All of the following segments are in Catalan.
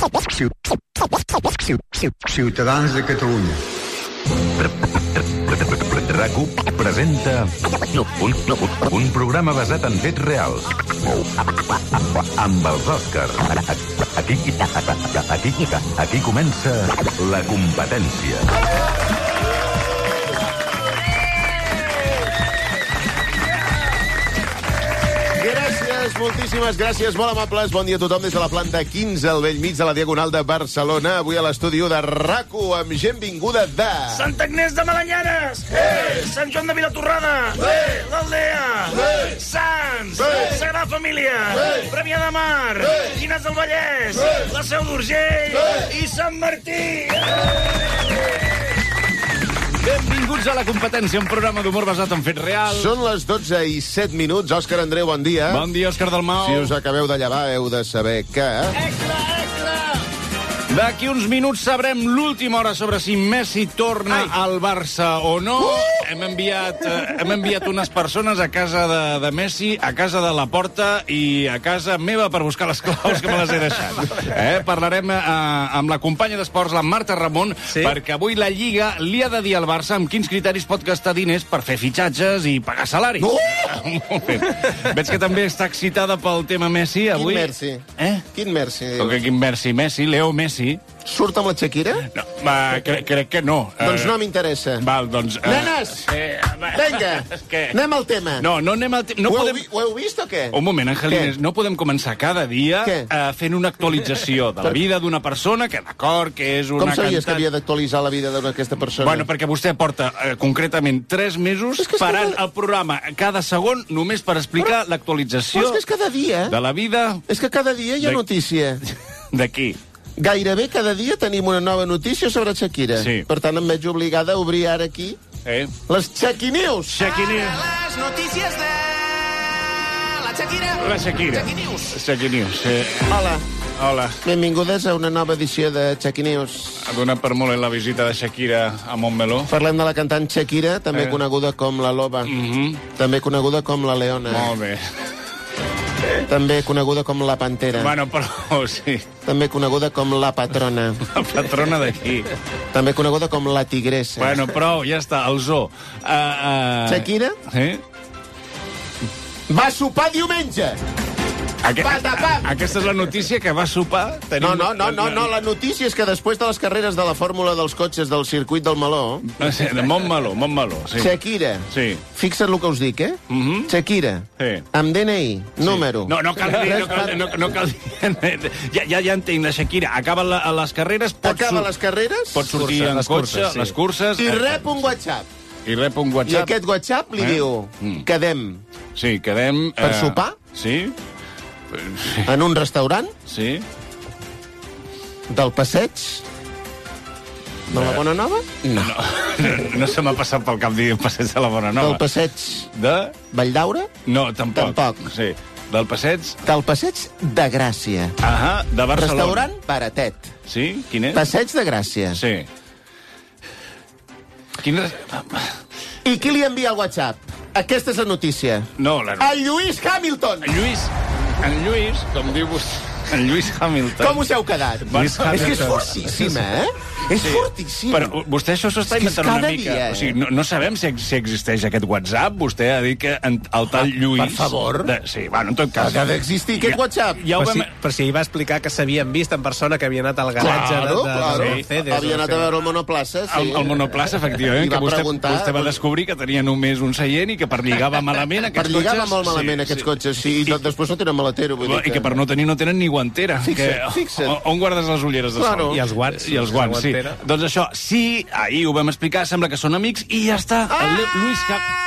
Ciutadans de Catalunya. RAC1 presenta un programa basat en fets reals amb els Òscars. Aquí comença La Competència. Moltíssimes gràcies, molt amables. Bon dia a tothom des de la planta 15 al vell mig de la Diagonal de Barcelona. Avui a l'estudi de RAC1 amb gent vinguda de... Santa Agnès de Malanyanes! Sant Joan de Vilatorrada! L'Aldea! Sants! Sagrada Família! Premià de Mar! Llinars del Vallès! La Seu d'Urgell! I Sant Martí! Benvinguts a La Competència, un programa d'humor basat en fets reals. Són les 12:07. Òscar Andreu, bon dia. Bon dia, Òscar Dalmau. Si us acabeu de llevar, heu de saber que... Extra! D'aquí uns minuts sabrem l'última hora sobre si Messi torna al Barça o no. Hem enviat unes persones a casa de Messi, a casa de Laporta i a casa meva per buscar les claus que me les he deixat. Parlarem amb la companya d'esports, la Marta Ramon, perquè avui la Lliga li ha de dir al Barça amb quins criteris pot gastar diners per fer fitxatges i pagar salaris. Veig que també està excitada pel tema Messi avui. Quin Messi? Quin Messi? Quin Messi? Messi, Leo Messi. Surt amb la Shakira? No, crec que no. Doncs no m'interessa. Val, doncs... Nenes! Vinga, anem al tema. No anem al tema. Ho heu vist o què? Un moment, Angelines, no podem començar cada dia fent una actualització de la vida d'una persona que, d'acord, que és una cantant... Com sabies que havia d'actualitzar la vida d'aquesta persona? Bueno, perquè vostè porta concretament 3 mesos parant el programa cada segon només per explicar l'actualització és que és cada dia. De la vida... És que cada dia hi ha notícia. De qui? Gairebé cada dia tenim una nova notícia sobre Shakira. Sí. Per tant, em veig obligada a obrir ara aquí les Shakinews. Shakinews. Les notícies de la Shakira. La Shakira. Shakinews. Hola. Benvingudes a una nova edició de Shakinews. Ha donat per molt la visita de Shakira a Montmeló. Parlem de la cantant Shakira, també coneguda com la Loba. També coneguda com la Leona. Molt bé. També coneguda com la Pantera. Bueno, però sí. També coneguda com la Patrona. La patrona d'aquí. També coneguda com la Tigressa. Bueno, prou, ja està, el zoo. Shakira va sopar diumenge. Aquesta és la notícia que va sopar? No, la notícia és que després de les carreres de la fórmula dels cotxes del circuit del Meló... De Montmeló, sí. Shakira. Sí. Fixa't el que us dic, Shakira. Sí. Amb DNI, número... No cal dir... Ja entenc, la Shakira acaba les carreres... Acaba les carreres... Pot sortir en cotxe, les curses... I rep un WhatsApp. I aquest WhatsApp li diu... Quedem. Sí, quedem... Per sopar? Sí. En un restaurant? Sí. Del passeig? De la Bona Nova? No se m'ha passat pel cap dir passeig de la Bona Nova. Del passeig de... Valldaura? No, tampoc. Sí. Del passeig de Gràcia. De Barcelona. Restaurant Baratet. Sí? Quin és? Passeig de Gràcia. Sí. I qui li envia el WhatsApp? Aquesta és la notícia. No, El Lewis Hamilton. En Lluís, com diu vostè, en Lewis Hamilton. Com us heu quedat? És que és fortíssima, És fortíssim. Però vostè això s'ho està inventant una mica. O sigui, no sabem si existeix aquest WhatsApp. Vostè ha dit que el tal Lluís... Per favor. Sí, bueno, en tot cas... Ha d'existir aquest WhatsApp. Per si ell va explicar que s'havien vist en persona, que havia anat al garatge de Mercedes. Havia anat a veure el Monoplaça, sí. El Monoplaça, efectivament, que vostè va descobrir que tenia només un seient i que per lligar va malament aquests cotxes... Per lligar va molt malament aquests cotxes, sí. I després no tenen maletero. I que per no tenir no tenen ni guantera. Fixa't. On guardes les ulleres de sol? I els guants. I els guants, sí. Doncs això, sí, ahir ho vam explicar, sembla que són amics, i ja està. Lluís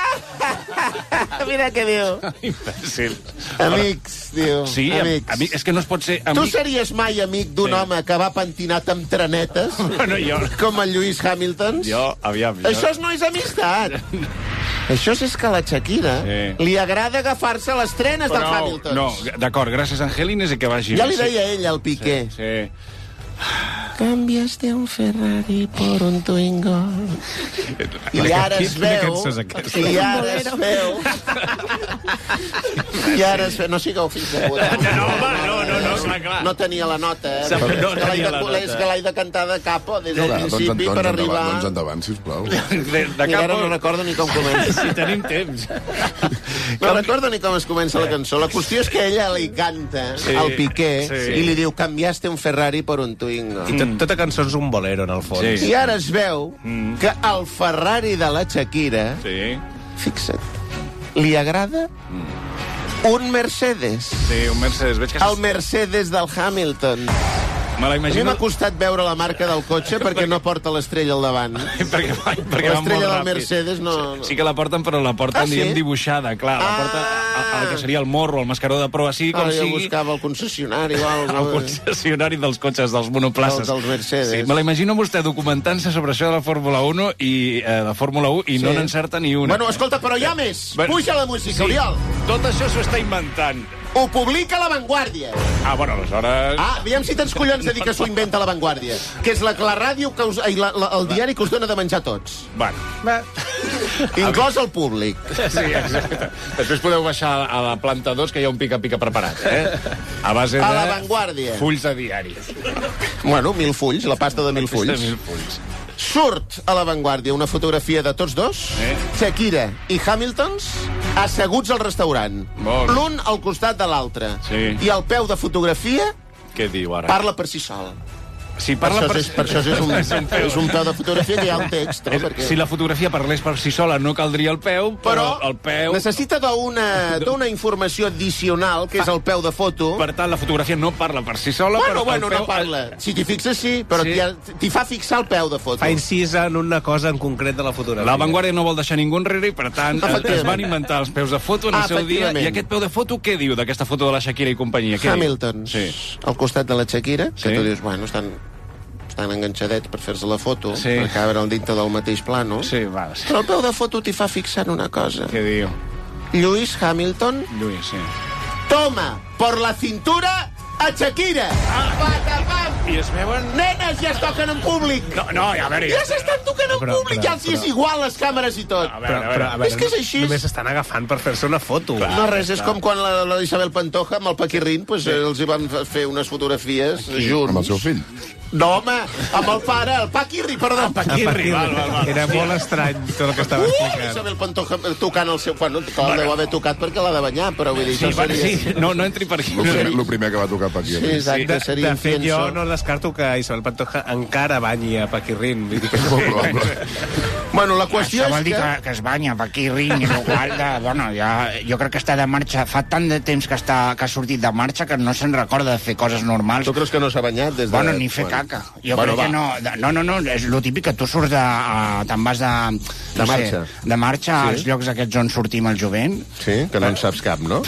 Mira què diu. Imbècil. Amics, diu. Sí, amics. És que no es pot ser amic. Tu series mai amic d'un home que va pentinat amb trenetes? Bueno, jo... Com el Lewis Hamilton? Aviam. Això no és amistat. Això és que a la Shakira li agrada agafar-se les trenes del Hamilton. No, d'acord, gràcies, Angelines, i que vagi... Ja li deia ell, al Piqué. Sí. Cambiaste un Ferrari por un Twingo. I ara es veu... I ara es veu... I ara es veu... No sigueu fills de puta. No, clar. No tenia la nota, eh? No tenia la nota. És que l'he de cantar de capo des del principi per arribar... Doncs endavant, sisplau. I ara no recordo ni com comença. Si tenim temps. No recordo ni com es comença la cançó. La qüestió és que ella li canta al Piqué i li diu cambiaste un Ferrari por un Twingo. I tota cançó és un bolero, en el fons. Sí. I ara es veu que el Ferrari de la Shakira, fixa't, li agrada un Mercedes. Sí, un Mercedes. Veig que El Mercedes del Hamilton. me la A mi imagino... m'ha costat veure la marca del cotxe perquè no porta l'estrella al davant. perquè va molt L'estrella del ràpid. Mercedes no... Sí que la porten, però la porten, sí? diguem, dibuixada, clar. La porta el que seria el morro, el mascaró de proa, sigui com Ara jo sigui... buscava el concessionari o alguna El concessionari dels cotxes, dels monoplaces. Dels Mercedes. Sí, me la imagino vostè documentant-se sobre això de la Fórmula 1 i de Fórmula 1 i no n'encerta ni una. Bueno, escolta, però hi ha més. Bueno, Puja la música, Oriol. Tot això s'ho està inventant. Ho publica La Vanguardia. Bueno, aleshores... Aviam si tens collons de dir que s'ho inventa La Vanguardia. Que és la ràdio, que el diari que us dona de menjar tots. Bueno. Inclòs el públic. Sí, exacte. Després podeu baixar a la planta 2, que hi ha un pica-pica preparat, A base de... A La Vanguardia. Fulls de diari. Bueno, 1.000 fulls, la pasta de 1.000 fulls. 1.000 fulls. Surt a La Vanguardia una fotografia de tots dos, Shakira i Hamiltons, asseguts al restaurant. Bon. L'un al costat de l'altre. Sí. I al peu de fotografia Què diu ara? parla per si sol. Si Per parla això és un peu de fotografia que hi ha el text. No? Perquè... Si la fotografia parlés per si sola no caldria el peu, però el peu... necessita d'una informació addicional, que és el peu de foto. Per tant, la fotografia no parla per si sola, però el peu... no parla. Si t'hi fixes, sí, però Sí. t'hi fa fixar el peu de foto. Fa incís en una cosa en concret de la fotografia. La Vanguardia no vol deixar ningú enrere i, per tant, es van inventar els peus de foto en el seu dia. I aquest peu de foto, què diu d'aquesta foto de la Shakira i companyia? Què Hamiltons, Sí. al costat de la Shakira, que Sí. tu dius, bueno, estan enganxadets per fer-se la foto, Sí. per cabre dintre del mateix plano. Sí, va, sí. Però el peu de foto t'hi fa fixar en una cosa. Què diu? Lewis Hamilton Lluís, sí. toma por la cintura a Shakira. Patapam! I es veuen... Nenes, ja es toquen en públic. No, a veure... Ja s'estan tocant en públic, ja els hi és igual les càmeres i tot. A veure, És que és així. Només s'estan agafant per fer-se una foto. No, res, és com quan la Isabel Pantoja amb el Paquirrín, pues, els hi van fer unes fotografies junts. Amb el seu fill. No, home, amb el pare, el Paquirri, perdó. Paquirri, val. Era molt estrany tot el que estava explicant. Isabel Pantoja tocant el seu... Bueno, el deu haver tocat perquè l'ha de banyar, però vull dir, Sí, això seria... sí, no entri per aquí. El primer que va tocar per aquí. Sí, exacte, seria De fet, jo incienso. no descarto que Isabel Pantoja encara banyi a Paquirrín. Vull dir que Molt probable. Bueno, la qüestió Això vol és dir que... que es banya Paquirrín, i igual de... Bueno, ja, jo crec que està de marxa. Fa tant de temps que ha sortit de marxa que no se'n recorda de fer coses normals. Tu creus que no s'ha banyat des de... Bueno, ni fer caca. Jo crec que no. No, és lo típic que tu surts de... Te'n vas de... De marxa. De marxa als llocs aquests on sortim el jovent. Sí, que no en saps cap, no?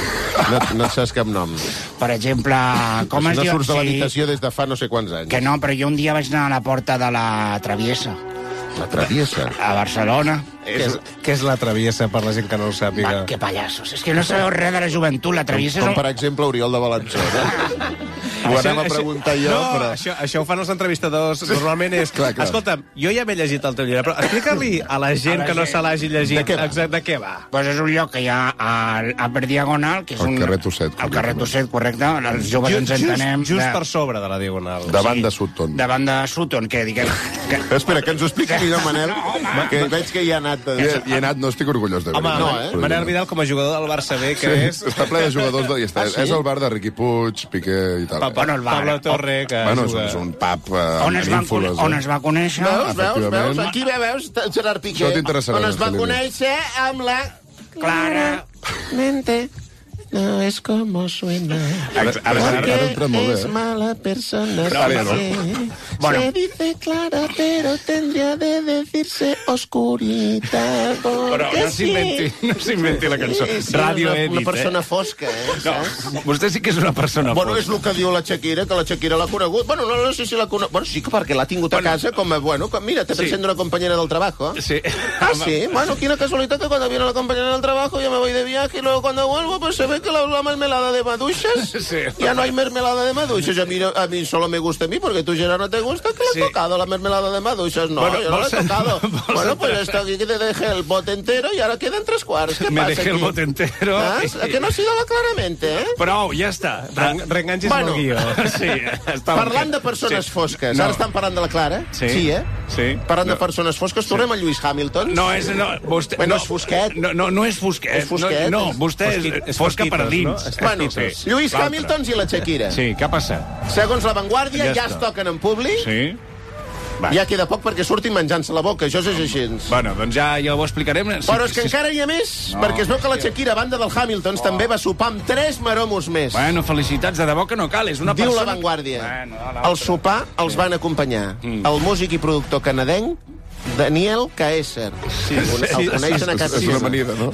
No et saps cap nom. Per exemple, com es no diu... surts de l'habitació des de fa no sé quants anys. Que no, però jo un dia vaig anar a la porta de la Traviesa, La traviesa. a Barcelona. Què és la traviesa, per la gent que no ho sàpiga? Que pallassos. És que no sabeu res de la joventut. La Traviesa és Com, un... per exemple, Oriol de Balançona. Ho anem a preguntar jo, no, però... això ho fan els entrevistadors. Normalment és... Clar. Escolta'm, jo ja m'he llegit el teu llibre, però explica-li a la gent que no se l'hagi llegit de què va. Pues és un lloc que hi ha per Diagonal, que és Al un... carrer Tosset, Al carrer Tosset, correcte. Els joves ens entenem... Just per sobre de la Diagonal. Davant de Sutton. Davant de Sutton, que diguem... Espera, que ens ho expliqui millor, Manel, que veig que hi ha anat... Hi he anat, no estic orgullós de Home, veritat. Manel Vidal com a jugador del Barça B, que és... Està ple de jugadors de... sí? És el bar de Riqui Puig, Piqué i tal. Bueno, el bar. Pablo Torre, que Bueno, juga... és un pub On es va conèixer? Veus? Aquí veus, Gerard Piqué. Això t'interessarà, On es va Angelina. conèixer amb la... Clara. Mente. No es como suena. Ara entra molt bé, Es mala persona. Però, sí. Bueno. Se dice clara, pero tendría de decirse oscurita. Però porque no s'inventi la cançó. Sí, Ràdio una Edit, persona fosca, saps? No, vostè sí que és una persona Bueno, fosca. és el que diu la Shakira, que la Shakira l'ha conegut. Bueno, no sé si l'ha conegut. Bueno, sí que perquè l'ha tingut a casa com a... Bueno, mira, te presento una compañera del trabajo. Sí. Ah, sí. Bueno, quina casualitat que cuando viene la compañera del trabajo yo me voy de viaje y luego cuando vuelvo pues se ve que la mermelada de maduixas? Sí. Ya no hay mermelada de maduixas. A mí solo me gusta a mí, porque tú, Gerard, no te gusta, que le he tocado la mermelada de maduixas. No, yo no le he tocado. Bueno, pues esto aquí que te dejé el bote entero y ahora queden 3/4. ¿Qué Me pasa dejé el aquí? bote entero. ¿Ah? Que no ha sido claramente, eh? Prou, ja està. Reenganxis Bueno. el guió. Sí, està Parlant de persones fosques, No. ara estan parlant de la Clara? Sí. Sí. Parlant de persones fosques, tornem a Lewis Hamilton? No, vostè... Bueno, és fosquet. No és fosquet. És fosquet. No, vostè és fosca per a dins. Bueno, Sí. Lewis L'altre. Hamilton i la Shakira. Sí, què ha passat? Segons La Vanguardia, ja està. es toquen en públic. Sí. Va. Ja queda poc perquè surtin menjant-se la boca, això és així. Bueno, doncs ja ho explicarem. Però és que encara hi ha més, perquè es veu que la Shakira, a banda del Hamiltons, també va sopar amb 3 maromos més. Bueno, felicitats, de debò que no cal. És una Diu persona... La Vanguardia. Bueno, Al sopar els van acompanyar el músic i productor canadenc Daniel Caesar. El coneixen a casa És una seva. amanida, no?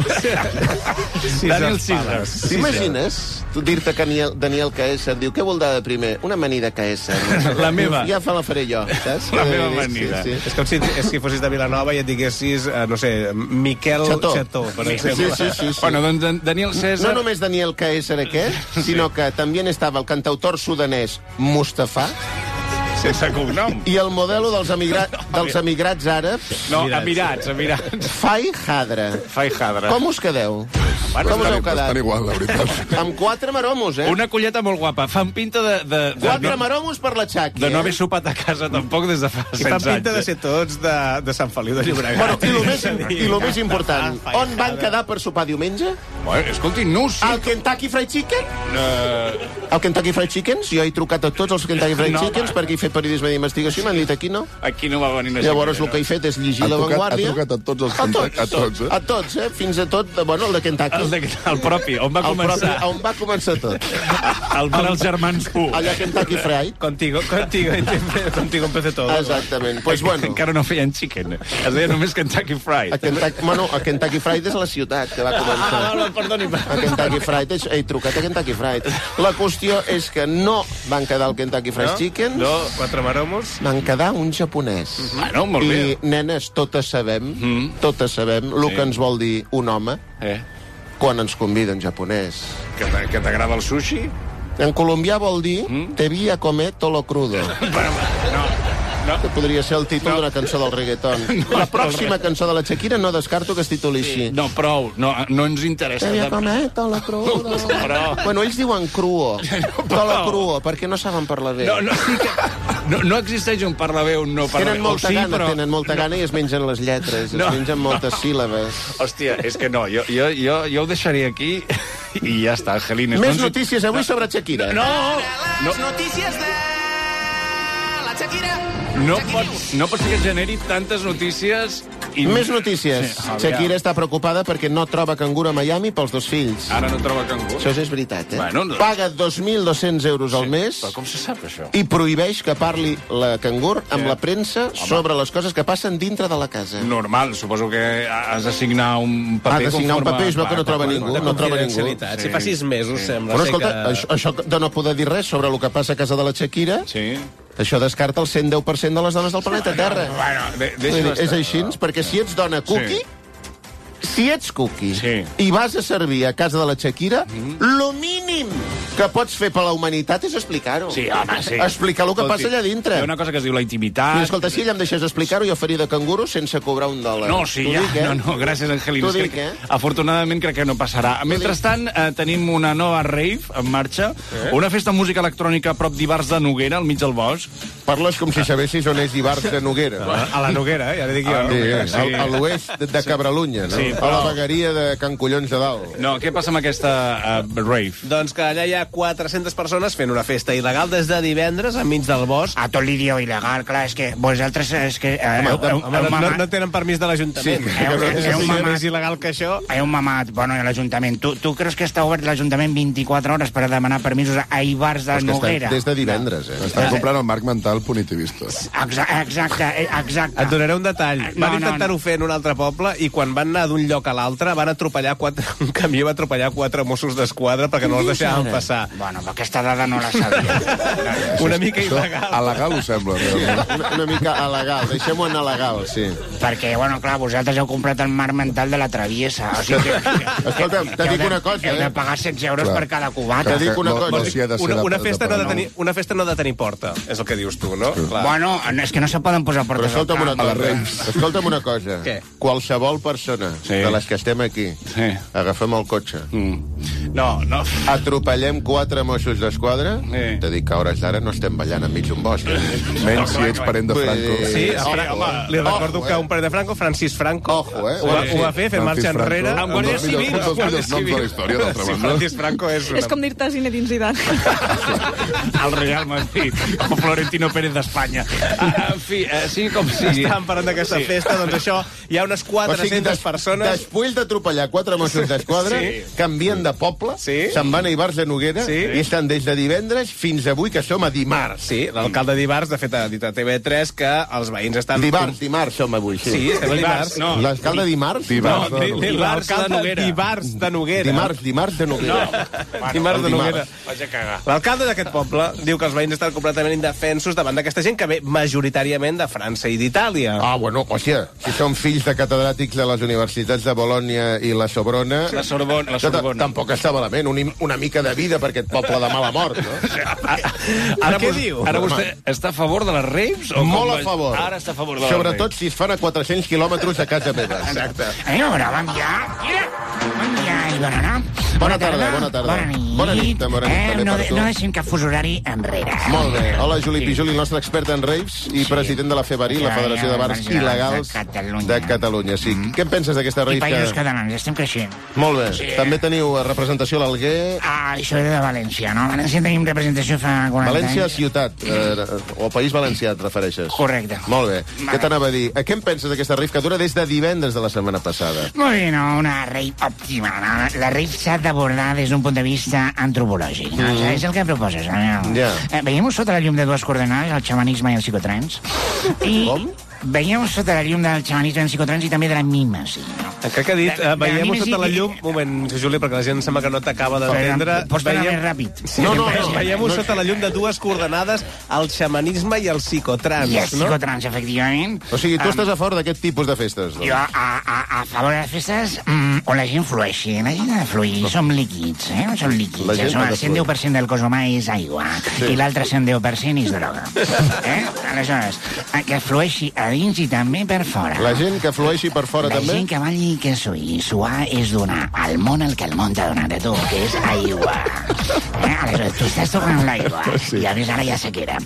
Daniel Caesar. T'imagines tu dir-te que Daniel Caesar diu què vol de primer? Una amanida Caesar. La meva. Ja la faré jo, saps? La meva amanida. Sí. És com si fossis de Vilanova i et diguessis, no sé, Miquel Cható, per exemple. Sí. Bueno, doncs Daniel César... No només Daniel Caesar aquest, sinó que també estava el cantautor sudanès Mustafa Sense cognom. i el modelo dels emigrats àrabs No, Emirats. Fai Hadra. Fai Hadra. Com us quedeu? Com us heu quedat? Estan igual, la veritat. Amb 4 maromos, eh? Una colleta molt guapa. Fan pinta de 4 maromos per la Xaqui, no haver sopat a casa tampoc des de fa 16 I fan anys. pinta de ser tots de Sant Feliu de Llobregat. Bueno, i lo més important, on van quedar per sopar diumenge? Bueno, escolti, no ho sé. Al Kentucky Fried Chicken? Al Kentucky Fried Chickens? Jo he trucat a tots els Kentucky Fried Chickens perquè he fet periodisme d'investigació i m'han dit aquí no. Aquí no va venir una Llavors Shakira, el que he fet és llegir Ha La Vanguardia. trucat a tots els Kentucky, a tots, eh? A tots, fins a tot, bueno, el de Kentucky. El propi, on va començar. On va començar tot. El per als germans Pu. Allà a Kentucky Fried. Contigo empecé todo. Exactament. Pues bueno, Encara no feien chicken. Es deia només Kentucky Fried. a Kentucky Fried és la ciutat que va començar. Perdoni. A Kentucky Fried, he trucat a Kentucky Fried. La qüestió és que no van quedar al Kentucky Fried Chicken, No, 4 maromos. van quedar un japonès. Bueno, molt bé. I, nenes, totes sabem el que ens vol dir un home quan ens convida un japonès. Que t'agrada el sushi? En colombià vol dir te vi a comer todo lo crudo. No. Que podria ser el títol d'una cançó del reggaeton. La pròxima cançó de la Shakira no descarto que es tituli així. No, prou. No ens interessa. Te vi a comer todo lo crudo. Bueno, ells diuen cruo. Todo lo cruo, perquè no saben parlar bé. No existeix un parla bé o un no parla bé. Tenen molta gana i es mengen les lletres, es mengen moltes síl·labes. Hòstia, és que no, jo ho deixaria aquí i ja està, Angelines. Més notícies avui sobre Shakira. Les notícies de la Shakira. No pot ser que generi tantes notícies... Més notícies. Sí, Shakira està preocupada perquè no troba cangur a Miami pels 2 fills. Ara no troba cangur. Això és veritat, eh? Bueno, no. Paga 2.200 euros al mes Però com se sap, això? i prohibeix que parli la cangur amb la premsa sobre les coses que passen dintre de la casa. Normal, suposo que has de signar un paper... Ha de signar un paper, es veu que no troba ningú. No troba ningú. Si fa 6 mesos, sembla Però ser escolta, que... això de no poder dir res sobre el que passa a casa de la Shakira, això descarta el 110% de les dones del planeta Terra. Bueno, És així, perquè si ets dona cookie, si ets cookie i vas a servir a casa de la Shakira, lo mínim que pots fer per la humanitat és explicar-ho. Sí, home, sí. Explicar el que passa allà dintre. Hi ha una cosa que es diu la intimitat... I escolta, si ella em deixés explicar-ho, jo faria de canguro sense cobrar $1. No, sí, ja. No, gràcies, Angelina. T'ho dic, Afortunadament crec que no passarà. Mentrestant, tenim una nova rave en marxa, una festa de música electrònica a prop d'Ivars de Noguera, al mig del bosc. Parles com si sabessis on és Ivars de Noguera. A la Noguera, ja li dic jo. A l'oest de Cabralunya, no? A la vegueria de Can Collons de Dalt. No, què passa amb aquesta rave? Doncs que allà hi ha 400 persones fent una festa il·legal des de divendres enmig del bosc. A tot l'idioma il·legal, clar, és que vosaltres... És que, no tenen permís de l'Ajuntament. És il·legal que això... Heu mamat, bueno, l'Ajuntament. Tu creus que està obert l'Ajuntament 24 hores per demanar permisos a Ivars de Noguera? Des de divendres, Estan comprant el marc mental punitivista. Exacte. Et donaré un detall. Van intentar-ho fer en un altre poble i quan van anar d'un lloc a l'altre van atropellar un camió va atropellar 4 Mossos d'Esquadra perquè no els deixaven passar portar. Bueno, però aquesta dada no la sabia. Una mica il·legal. Alegal ho sembla, realment. Una mica alegal, deixem-ho en alegal, sí. Perquè, bueno, clar, vosaltres heu comprat el marc mental de la traviesa. O sigui que... Escolta'm, te dic una cosa, Heu de pagar 16 euros per cada cubata. Te dic una cosa. No s'hi ha de ser Una festa no ha de tenir porta, és el que dius tu, no? Clar. Bueno, és que no se poden posar Però portes al escolta'm una camp. cosa. Escolta'm una cosa. Què? Qualsevol persona de les que estem aquí, agafem el cotxe, No. atropellem 4 Mossos d'Esquadra, Sí. te dic que a hores d'ara no estem ballant enmig d'un bosc. Menys si ets parent de Franco. Sí, home. li recordo que un parell de Franco, Francis Franco, Ojo, ho va fer fent marxa enrere. Amb guàrdies civils. Un dels millors noms de la història, d'altra Sí, banda. Francis Franco és És com dir-te Zinedine Zidane. El Real Madrid o Florentino Pérez d'Espanya. En fi, sí com sí. Estàvem parlant d'aquesta festa, doncs això, hi ha unes 400 persones... Després d'atropellar 4 Mossos d'Esquadra, canvien de poble, se'n van a Ivars de Noguera i estan des de divendres fins avui, que som a dimarts. Sí, l'alcalde d'Ivars, de fet, ha dit a TV3 que els veïns estan... Dimarts som avui, sí. Sí, estem a dimarts. No. L'alcalde dimarts? L'alcalde d'Ivars de Noguera. Dimarts de Noguera. Dimarts de Noguera. Vaig a cagar. L'alcalde d'aquest poble diu que els veïns estan completament indefensos davant d'aquesta gent que ve majoritàriament de França i d'Itàlia. Ah, bueno, hòstia, si són fills de catedràtics de les universitats de Bolònia i la Sorbona... La Sorbona. Tampoc està malament, una mica de vida per aquest poble de mala mort, no? Ara què diu? Ara vostè està a favor de les raves? O Molt a favor. Ara està a favor de les Sobretot si es fan a 400 quilòmetres de casa meva. Exacte. Ara, bon dia. Bon dia i bona nit. Bona tarda. Bona nit, també No per tu. deixem cap fus horari enrere. Molt bé. Hola, Juli Pijoli, el nostre expert en raves i president de la FEBARI, la Federació de Bars Il·legals de Catalunya. Sí. Què en penses d'aquesta I rave? països catalans, estem creixent. Molt bé. També teniu representació a l'Alguer. Ah, això era de València, no? A València tenim representació fa 40 València, anys. ciutat, o País Valencià, et refereixes? Correcte. Molt bé. Què t'anava a dir? Què en penses d'aquesta rave que dura des de divendres de la setmana passada? Molt bé, no? Una rave òptima. No? La rave s'ha d'abordar des d'un punt de vista antropològic. No? És el que proposes. No? Ja. Veiem sota la llum de dues coordenades el xamanisme i el psicotrans. Com? Veiem sota la llum del xamanisme i el psicotrans i també de la mímesi. No? Crec que ha dit, veiem sota la llum... Un moment, Juli, perquè la gent sembla que no t'acaba d'entendre. Pots parlar més ràpid? No. Veiem-ho sota la llum de dues coordenades, el xamanisme i el psicotrans. I el psicotrans, efectivament. O sigui, tu estàs a favor d'aquest tipus de festes? Doncs? Jo, a favor de les festes on la gent flueixi. La gent ha de fluir. Som líquids, eh? Som líquids. La gent ha de fluir. 110% del cos humà és aigua. I l'altre 110% és droga. Aleshores, que flueixi a dins i també per fora. La gent que flueixi per fora La també? gent que balli i que suï. Suar és donar al món el que el món t'ha donat a tu, que és aigua. Aleshores, tu estàs tocant l'aigua i a més ara hi ha sequera.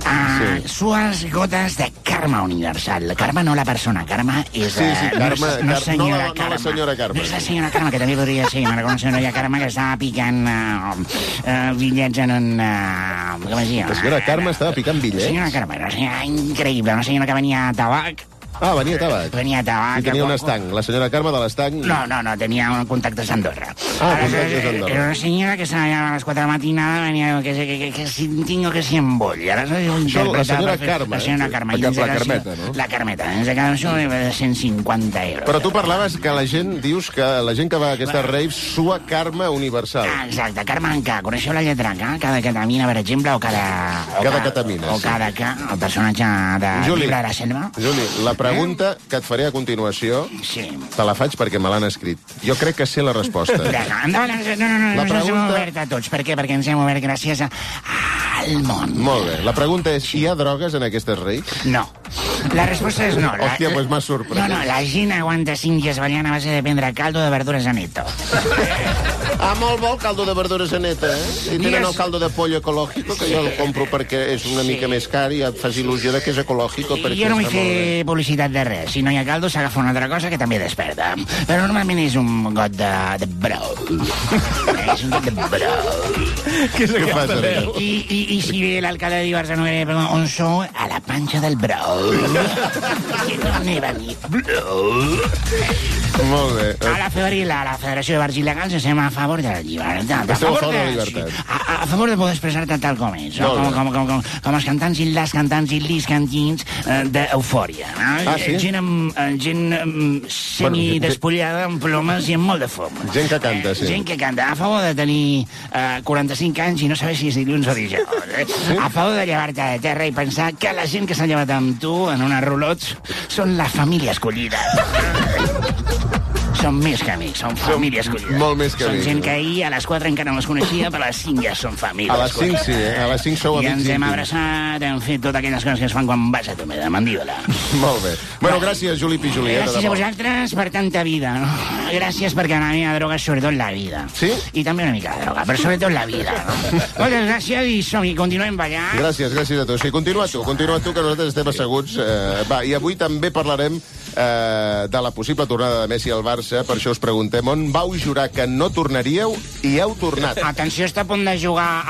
Sues gotes de karma universal. Karma no la persona, karma és... Carme, no senyora no Carme. la senyora Carme. No és la senyora Carme, que també podria ser. Me'n recordo una senyora Carme que estava picant bitllets en un... com es diu? La senyora Carme estava picant bitllets? Senyora Carme, una senyora increïble, una senyora que venia a tabac. Ah, venia a tabac. Venia a tabac. I tenia un estanc. La senyora Carme de l'estanc... No, tenia un contactes a Andorra. Contactes a Andorra. Era una senyora que estava a les 4 de la matinada, venia que si tinc o que si em vull. Això, la senyora Carme. La senyora Carme. La Carmeta, no? La Carmeta. Ens cada cançó de 150 euros. Però tu parlaves que la gent, dius que la gent que va a aquestes raves sua Carme universal. Exacte, Carme en K. Coneixeu la lletra K? Cada ketamina, per exemple, o cada... Cada ketamina, o sí. cada K, el personatge de Juli, Llibre de la Selva. Juli, la pregunta que et faré a continuació, te la faig perquè me l'han escrit. Jo crec que sé la resposta. No, ens hem obert a tots. Per què? Perquè ens hem obert gràcies al món. Molt bé. La pregunta és, hi ha drogues en aquestes raves? No. La resposta és no. Hòstia, doncs m'has sorprès. No, la gent aguanta 5 dies ballant a base de prendre caldo de verdures a neto. Ah, molt bo el caldo de verdures a neta, eh? I tenen el caldo de pollo ecològico, que jo el compro perquè és una mica més car i et fas il·lusió de que és ecològico. Jo no vull fer publicitat de res. Si no hi ha caldo, s'agafa una altra cosa que també desperta. Però normalment és un got de brou. És un got de brou. Què és aquesta veu? I si ve l'alcalde d'Ivars de Noguera, on sou? A la panxa del brou. Que no n'hi va dir. Molt bé. A la FEBARI, la Federació de Bars Il·legals, estem a favor de la llibertat. Esteu a favor de la llibertat. A favor de poder expressar-te tal com és. Com els cantants i les cantants i lis cantins d'Eufòria. Ah, sí? Gent semidespullada amb plomes i amb molt de fum. Gent que canta, sí. Gent que canta. A favor de tenir 47 5 anys i no sabes si és dilluns o dijous. A favor de llevar-te de terra i pensar que la gent que s'ha llevat amb tu en unes roulots són la família escollida. Són més que amics, són família escollida. Molt més que amics. Són gent que ahir a les 4 encara no els coneixia, però a les 5 ja són família escollida. A les 5 sí, a les 5 sou I amics ens hem íntims. abraçat, hem fet totes aquelles coses que es fan quan vas a tomer de mandíbula. Molt bé. Bueno, gràcies, Juli Pijuli. Gràcies a vosaltres per tanta vida. No? Gràcies perquè la meva droga és sobretot la vida. Sí? I també una mica de droga, però sobretot la vida. No? Moltes gràcies i som-hi, continuem ballant. Gràcies a tu. Sí, continua tu, que nosaltres estem asseguts. Va, i avui també parlarem de la possible tornada de Messi al Barça. Per això us preguntem on vau jurar que no tornaríeu i heu tornat. Atenció, està a punt de jugar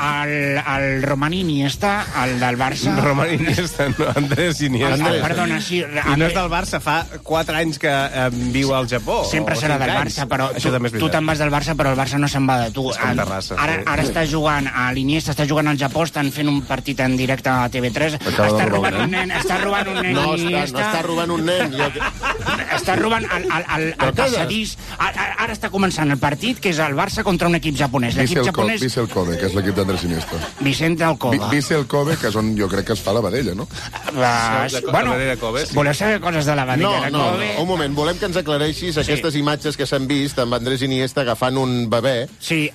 el Romaní Iniesta, el del Barça. Romaní Iniesta, no, Andrés Iniesta. Perdona, sí. I no és del Barça, fa 4 anys que viu al Japó. Sempre serà del Barça, però tu te'n vas del Barça, però el Barça no se'n va de tu. Ara està jugant, l'Iniesta està jugant al Japó, estan fent un partit en directe a TV3. Està robant un nen No Iniesta. està robant un nen. Està robant el passadís. Ara està començant el partit, que és el Barça contra un equip japonès. L'equip japonès... Vissel Kobe, que és l'equip d'Andrés Iniesta. Vicente Alcoba. Vissel Kobe, que és on jo crec que es fa la vedella, no? Bueno, voleu saber coses de la vedella de Kobe? Un moment, volem que ens aclareixis aquestes imatges que s'han vist amb Andrés Iniesta agafant un bebè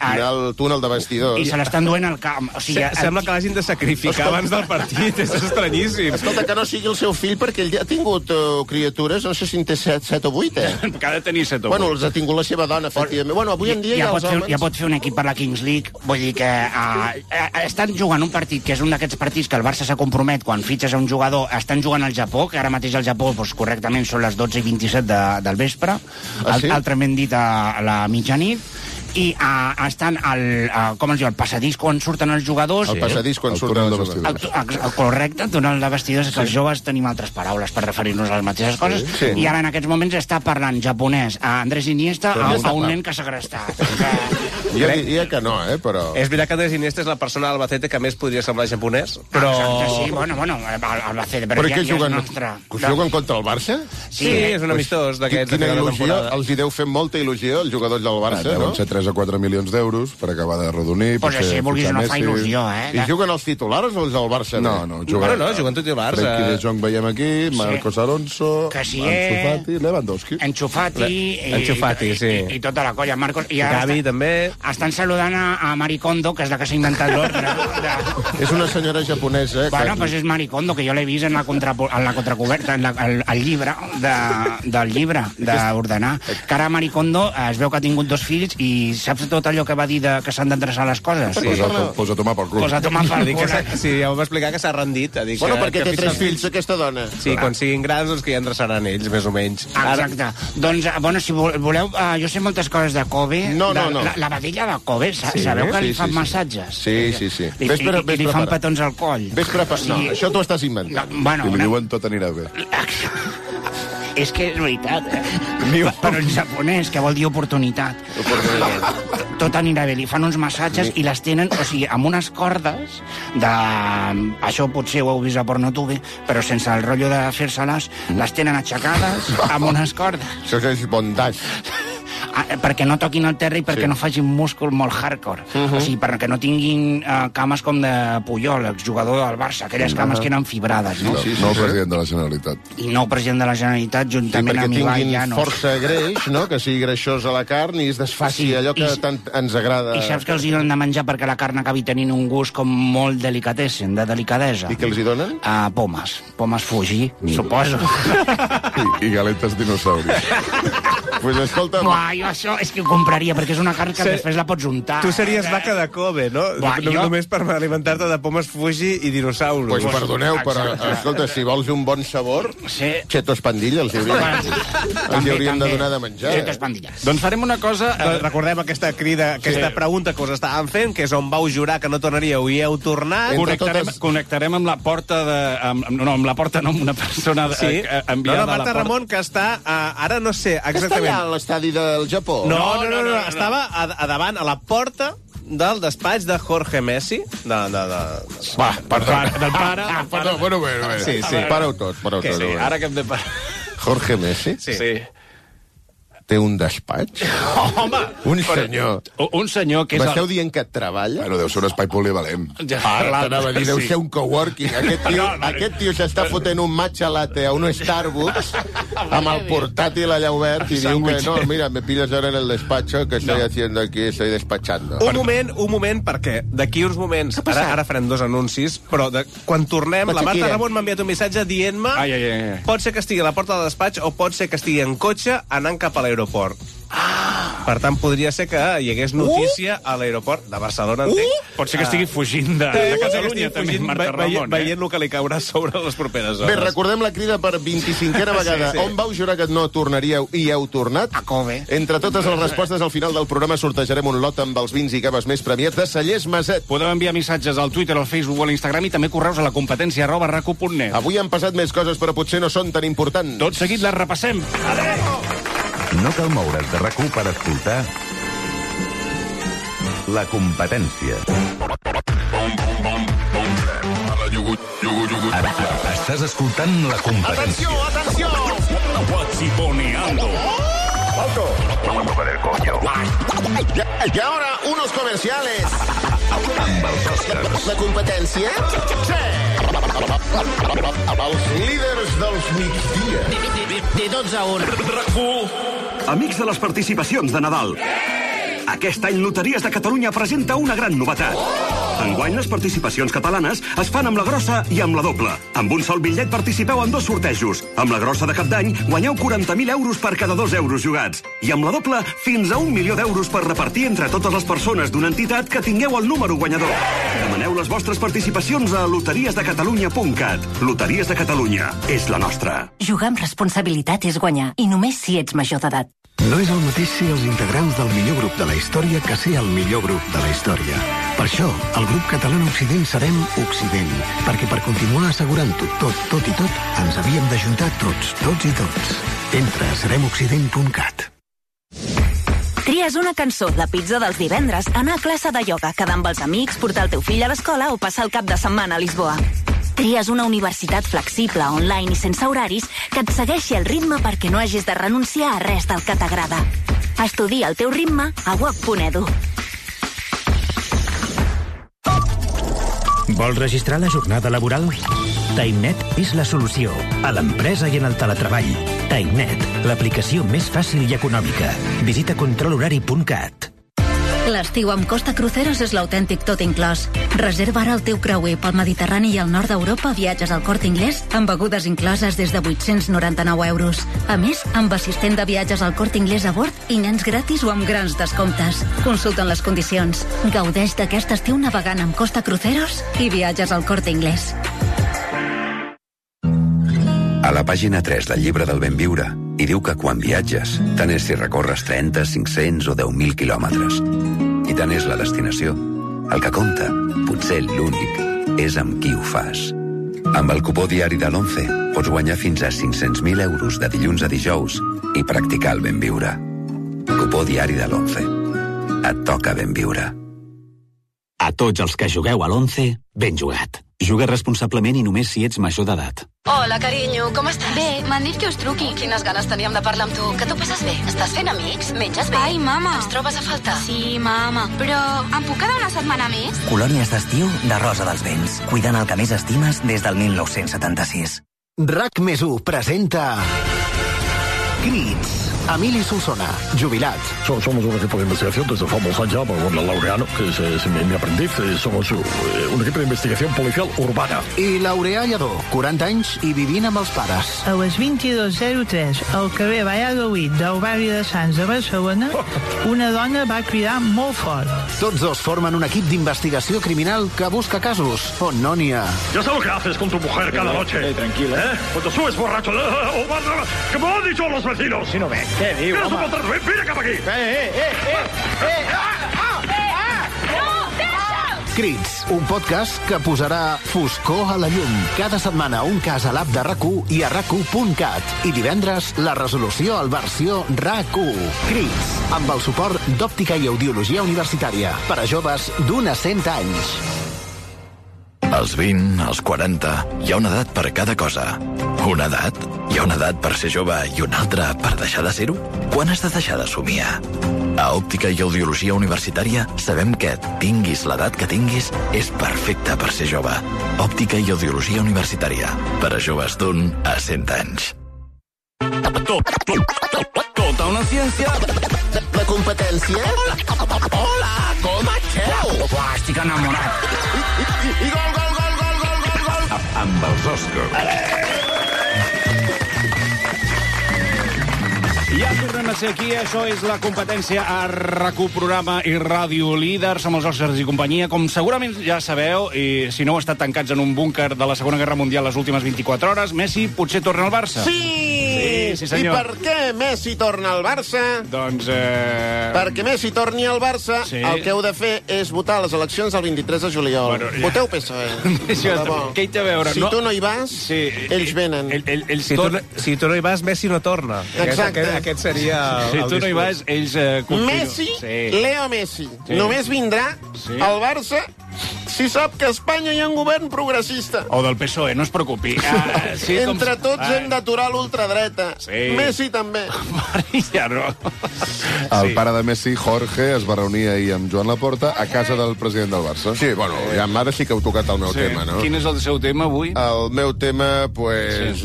al túnel de vestidors. I se l'estan duent al camp. O sigui, sembla que l'hagin de sacrificar abans del partit. És estranyíssim. Escolta, que no sigui el seu fill, perquè ell ja ha tingut criatures, no sé si en té 7 o 8, Que ha de tenir 7 o 8. Bueno, els ha tingut la seva dona, efectivament. Bueno, avui en dia ja els homes... Ja pot fer un equip per la Kings League. Vull dir que estan jugant un partit que és un d'aquests partits que el Barça se compromet quan fitxes a un jugador. Estan jugant al Japó, que ara mateix al Japó correctament són les 12:27 del vespre. Altrament dit a la mitjanit. I estan com es diu, el passadís quan surten els jugadors. El passadís quan surten els jugadors. Correcte, el túnel de vestidors, que els joves tenim altres paraules per referir-nos a les mateixes coses. I ara en aquests moments està parlant japonès a Andrés Iniesta a un nen que s'ha segrestat. Jo diria que no, però... És veritat que Andrés Iniesta és la persona d'Albacete que més podria semblar japonès, però... Sí, bueno, Albacete, però ja és juguen nostre. Juguen contra el Barça? Sí, és un amistós d'aquests. Quina il·lusió, els hi deu fer molta il·lusió, els jugadors del Barça, no? Deuen ser 3 o 4 milions d'euros per acabar de redonir. Pues si vulguis no fa il·lusió, I juguen els titulars o els del Barça? No, juguen titulars. Frenkie de Jong veiem aquí, Marcos Alonso, Ansu Fati, Lewandowski. Ansu Fati, sí. I tota la colla, Marcos. I Gavi, també. Estan saludant a Marie Kondo, que és la que s'ha inventat l'ordre. És una senyora japonesa. Bueno, doncs és Marie Kondo, que jo l'he vist en la contracoberta, al llibre, del llibre d'ordenar. Que ara Marie Kondo es veu que ha tingut 2 fills i saps tot allò que va dir que s'han d'endreçar les coses? Posa a tomar pel cul. Posa a tomar pel cul. Sí, ja ho va explicar que s'ha rendit. Bueno, perquè té 3 fills, aquesta dona. Sí, quan siguin grans, doncs que ja endreçaran ells, més o menys. Exacte. Doncs, bueno, si voleu, jo sé moltes coses de Kobe. No. La vedella de Kobe, sabeu que li fan massatges? Sí. I li fan petons al coll. No, això t'ho estàs inventant. I li diuen tot anirà bé. És que és veritat, però en japonès, que vol dir oportunitat. Tot anirà bé, li fan uns massatges i les tenen, o sigui, amb unes cordes de... Això potser ho heu vist a Pornotube, però sense el rotllo de fer-se-les, les tenen aixecades amb unes cordes. Això és bondage. Perquè no toquin el terra i perquè no facin múscul molt hardcore. O sigui, perquè no tinguin cames com de Puyol, exjugador del Barça, aquelles cames que eren fibrades, no? No el president de la Generalitat. I no el president de la Generalitat, juntament amb Ibai Llanos. Perquè tinguin força greix, no? Que sigui greixós a la carn i es desfaci allò que tant ens agrada. I saps que els hi donen de menjar perquè la carn acabi tenint un gust com molt delicatessen, de delicadesa? I què els hi donen? Pomes. Pomes Fuji, suposo. I galetes dinosauris. Pues escolta... Jo això és que ho compraria, perquè és una carn que després la pots untar. Tu series vaca de Kobe, no? Només per alimentar-te de pomes Fuji i dinosaures. Pues perdoneu, però escolta, si vols un bon sabor, Chetos Pandilla els hi hauríem de donar de menjar. Chetos Pandilla. Doncs farem una cosa... Recordem aquesta crida, aquesta pregunta que us estàvem fent, que és on vau jurar que no tornaríeu i heu tornat. Connectarem amb la porta de... No, amb la porta no, amb una persona enviada a la Marta Ramon, que està... Ara no sé exactament... Està allà a l'estadi del Japó? No. Estava a davant, a la porta del despatx de Jorge Messi. Del pare. Bueno. Sí. Pareu tot. Ara que hem de parar. Jorge Messi? Sí. té un despatx? Home! Un senyor. Un senyor que és... M'esteu dient que treballa? Bueno, deu ser un espai polivalent. T'anava a dir, deu ser un coworking. Aquest tio s'està fotent un matcha latte a un Starbucks amb el portàtil allà obert i diu que no, mira, me pilles ara en el despacho que estoy haciendo aquí, estoy despachando. Un moment, perquè d'aquí uns moments, ara farem 2 anuncis, però quan tornem, la Marta Ramon m'ha enviat un missatge dient-me pot ser que estigui a la porta del despatx o pot ser que estigui en cotxe anant cap a l'aeroport. Per tant, podria ser que hi hagués notícia a l'aeroport de Barcelona, entenc. Pot ser que estigui fugint de Catalunya, també, Marta Ramon. Veient el que li caurà sobre les properes hores. Bé, recordem la crida per 25a vegada. On vau jurar que no tornaríeu i heu tornat? Entre totes les respostes, al final del programa sortejarem un lot amb els vins i caves més premiats de Cellers Maset. Podeu enviar missatges al Twitter, al Facebook o a l'Instagram i també correus a la competència@racu.net. Avui han passat més coses, però potser no són tan importants. Tot seguit les repassem. No cal moure's de RAC1 per escoltar La Competència. Estàs escoltant La Competència. Atenció! Guachiponeando. ¡Alto! Tomando para el coño. Y ahora, unos comerciales. Amb els Oscars. La competència? Sí! Els líders dels migdia. De 12 a 1. Amics de les participacions de Nadal. Aquest any Loteries de Catalunya presenta una gran novetat. Enguany les participacions catalanes es fan amb la grossa i amb la doble. Amb un sol bitllet participeu en 2 sortejos. Amb la grossa de Cap d'Any guanyeu 40.000 euros per cada 2 euros jugats. I amb la doble fins a 1 milió d'euros per repartir entre totes les persones d'una entitat que tingueu el número guanyador. Demaneu les vostres participacions a loteriesdecatalunya.cat. Loteries de Catalunya és la nostra. Jugar amb responsabilitat és guanyar, i només si ets major d'edat. No és el mateix ser els integrants del millor grup de la història que ser el millor grup de la història. Per això, al grup català Occident serem Occident, perquè per continuar assegurant-ho tot i tot, ens havíem d'ajuntar tots i tots. Entra a seremoccident.cat. Tries una cançó, la pizza dels divendres, anar a classe de ioga, quedar amb els amics, portar el teu fill a l'escola o passar el cap de setmana a Lisboa. Tries una universitat flexible, online i sense horaris que et segueixi el ritme perquè no hagis de renunciar a res del que t'agrada. Estudia el teu ritme a www.uoc.edu. Vols registrar la jornada laboral? TimeNet és la solució a l'empresa i en el teletreball. TimeNet, l'aplicació més fàcil i econòmica. Visita controlhorari.cat. L'estiu amb Costa Cruceros és l'autèntic tot inclòs. Reserva ara el teu creuer pel Mediterrani i el nord d'Europa, viatges al Corte Inglés, amb begudes incloses des de 899 euros. A més, amb assistent de viatges al Corte Inglés a bord i nens gratis o amb grans descomptes. Consulten les condicions. Gaudeix d'aquest estiu navegant amb Costa Cruceros i viatges al Corte Inglés. A la pàgina 3 del llibre del Benviure hi diu que quan viatges, tant és si recorres 30, 500 o 10.000 quilòmetres. I tant és la destinació. El que compta, potser l'únic, és amb qui ho fas. Amb el cupó diari de l'11 pots guanyar fins a 500.000 euros de dilluns a dijous i practicar el Benviure. Cupó diari de l'11. Et toca Benviure. A tots els que jugueu a l'11, ben jugat. Juga responsablement i només si ets major d'edat. Hola, carinyo, com estàs? Bé, m'han dit que us truqui. Quines ganes teníem de parlar amb tu. Que t'ho passes bé? Estàs fent amics? Menges bé? Ai, mama. Ens trobes a faltar? Sí, mama. Però em puc quedar una setmana més? Colònies d'estiu de Rosa dels Vents. Cuidant el que més estimes des del 1976. RAC+1 presenta... Crits. Emili Solsona, jubilat. Somos un equipo de investigación desde famosa ya, por la Laureano, que es mi aprendiz. Somos un equipo de investigación policial urbana. I Laureà Lledó, 40 anys i vivint amb els pares. A les 22:03, al carrer Valladolid del barri de Sants de Barcelona, una dona va cridar molt fort. Tots dos formen un equip d'investigació criminal que busca casos on no n'hi ha. Ya sabes lo que haces con tu mujer cada noche. Tranquila. Cuando subes borracho. ¿Qué me han dicho los vecinos? Si no ve. Què diu, home? Vine cap aquí! Crits, un podcast que posarà foscor a la llum. Cada setmana un cas a l'app de RAC1 i a RAC1.cat. I divendres la resolució al versió RAC1. Crits, amb el suport d'Òptica i Audiologia Universitària. Per a joves d'un a 100 anys. Als 20, als 40, hi ha una edat per cada cosa. Una edat? Hi ha una edat per ser jove i una altra per deixar de ser-ho? Quan has de deixar de somiar? A Òptica i Audiologia Universitària sabem que, tinguis l'edat que tinguis, és perfecte per ser jove. Òptica i Audiologia Universitària. Per a joves d'1 a 100 anys. Tota una ciència de competència. Hola, com esteu? Estic enamorat. I gol, gol, gol, gol, gol, gol, gol. Amb els Oscars. Ja tornem a ser aquí, això és la competència a RAC1, programa i ràdio líders amb els Oscars i companyia. Com segurament ja sabeu, i si no heu estat tancats en un búnquer de la Segona Guerra Mundial les últimes 24 hores, Messi potser torna al Barça. Sí, senyor. I per què Messi torna al Barça? Doncs... Perquè Messi torni al Barça, el que heu de fer és votar a les eleccions el 23 de juliol. Bueno, ja. Voteu PSOE. Què hi té a veure? Si tu no hi vas, ells venen. Si tu no hi vas, Messi no torna. Exacte. Aquest seria... Si tu no hi vas, ells... Messi, Leo Messi, només vindrà al Barça si sap que a Espanya hi ha un govern progressista. O del PSOE, no es preocupi. Entre tots hem d'aturar l'ultradreta. Messi també. Ja no. El pare de Messi, Jorge, es va reunir ahir amb Joan Laporta a casa del president del Barça. Sí, bueno, ja ara sí que heu tocat el meu tema, no? Quin és el seu tema avui? El meu tema, pues,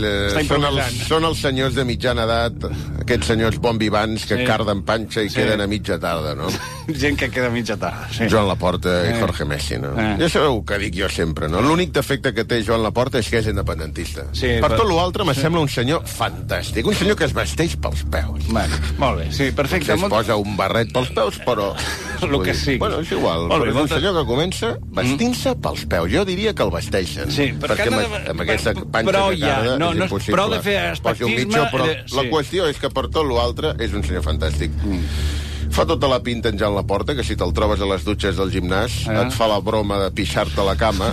són els senyors de mitjana edat, aquests senyors bombivans que carden panxa i queden a mitja tarda, no? Gent que queda a mitja tarda, sí. Joan Laporta i Jorge Messi, no? Ja sabeu que dic jo sempre, no? L'únic defecte que té Joan Laporta és que és independentista. Per tot l'altre me sembla un senyor fantàstic, un senyor que es vesteix pels peus. Bueno, molt bé, sí, perfecte. Es posa un barret pels peus, però... El que sigui. Bueno, és igual, però és un senyor que comença vestint-se pels peus. Jo diria que el vesteixen. Sí, perquè amb aquesta panxa que carda és impossible. Prou de fer espectisme... Però la qüestió és que per tot l'altre és un senyor fantàstic. Fa tota la pinta en Joan Laporta, que si te'l trobes a les dutxes del gimnàs, et fa la broma de pixar-te a la cama,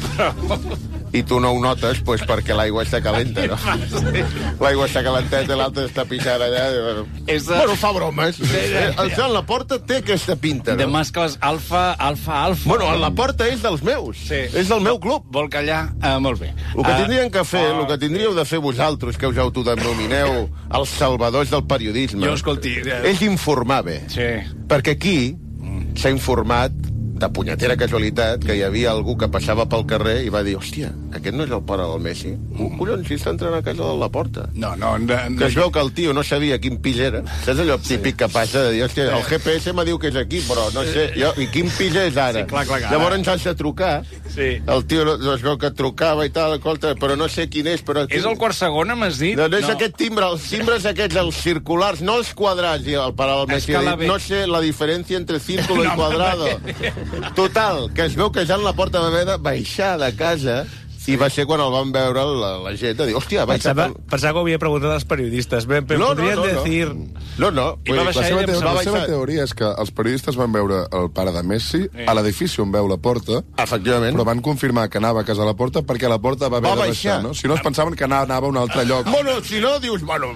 i tu no ho notes, pues, perquè l'aigua està calenta, no? L'aigua està calenteta i l'altre està pixant allà. Bueno, fa bromes. El Joan Laporta té aquesta pinta, no? De mascles alfa. Bueno, el Laporta és dels meus. És del meu club. Vol callar? Molt bé. El que tindrien que fer, el que tindríeu de fer vosaltres, que us autodenomineu els salvadors del periodisme, jo, escolti, és informar bé. Sí. Perquè aquí s'ha informat de punyetera casualitat que hi havia algú que passava pel carrer i va dir, hòstia, aquest no és el pare del Messi? Collons, si està entrant a casa de la porta. No. Que es veu que el tio no sabia quin pis era. Saps allò típic que passa de dir, hòstia, el GPS me diu que és aquí, però no sé, i quin pis és ara? Llavors has de trucar. El tio es veu que trucava i tal, però no sé quin és. És el quart segon, m'has dit? No és aquest timbre, els timbres aquests, els circulars, no els quadrats, i el pare del Messi ha dit, no sé la diferència entre círculo i quadrado. Total, que es veu que Joan Laporta va haver de baixar de casa i va ser quan el van veure la gent de dir, hòstia, pensava que ho havia preguntat als periodistes. Podrien decir... No. La seva teoria és que els periodistes van veure el pare de Messi a l'edifici on veu Laporta, efectivament, però van confirmar que anava a casa Laporta perquè Laporta va haver de baixar, no? Si no, es pensaven que anava a un altre lloc. Bueno, si no, dius, bueno...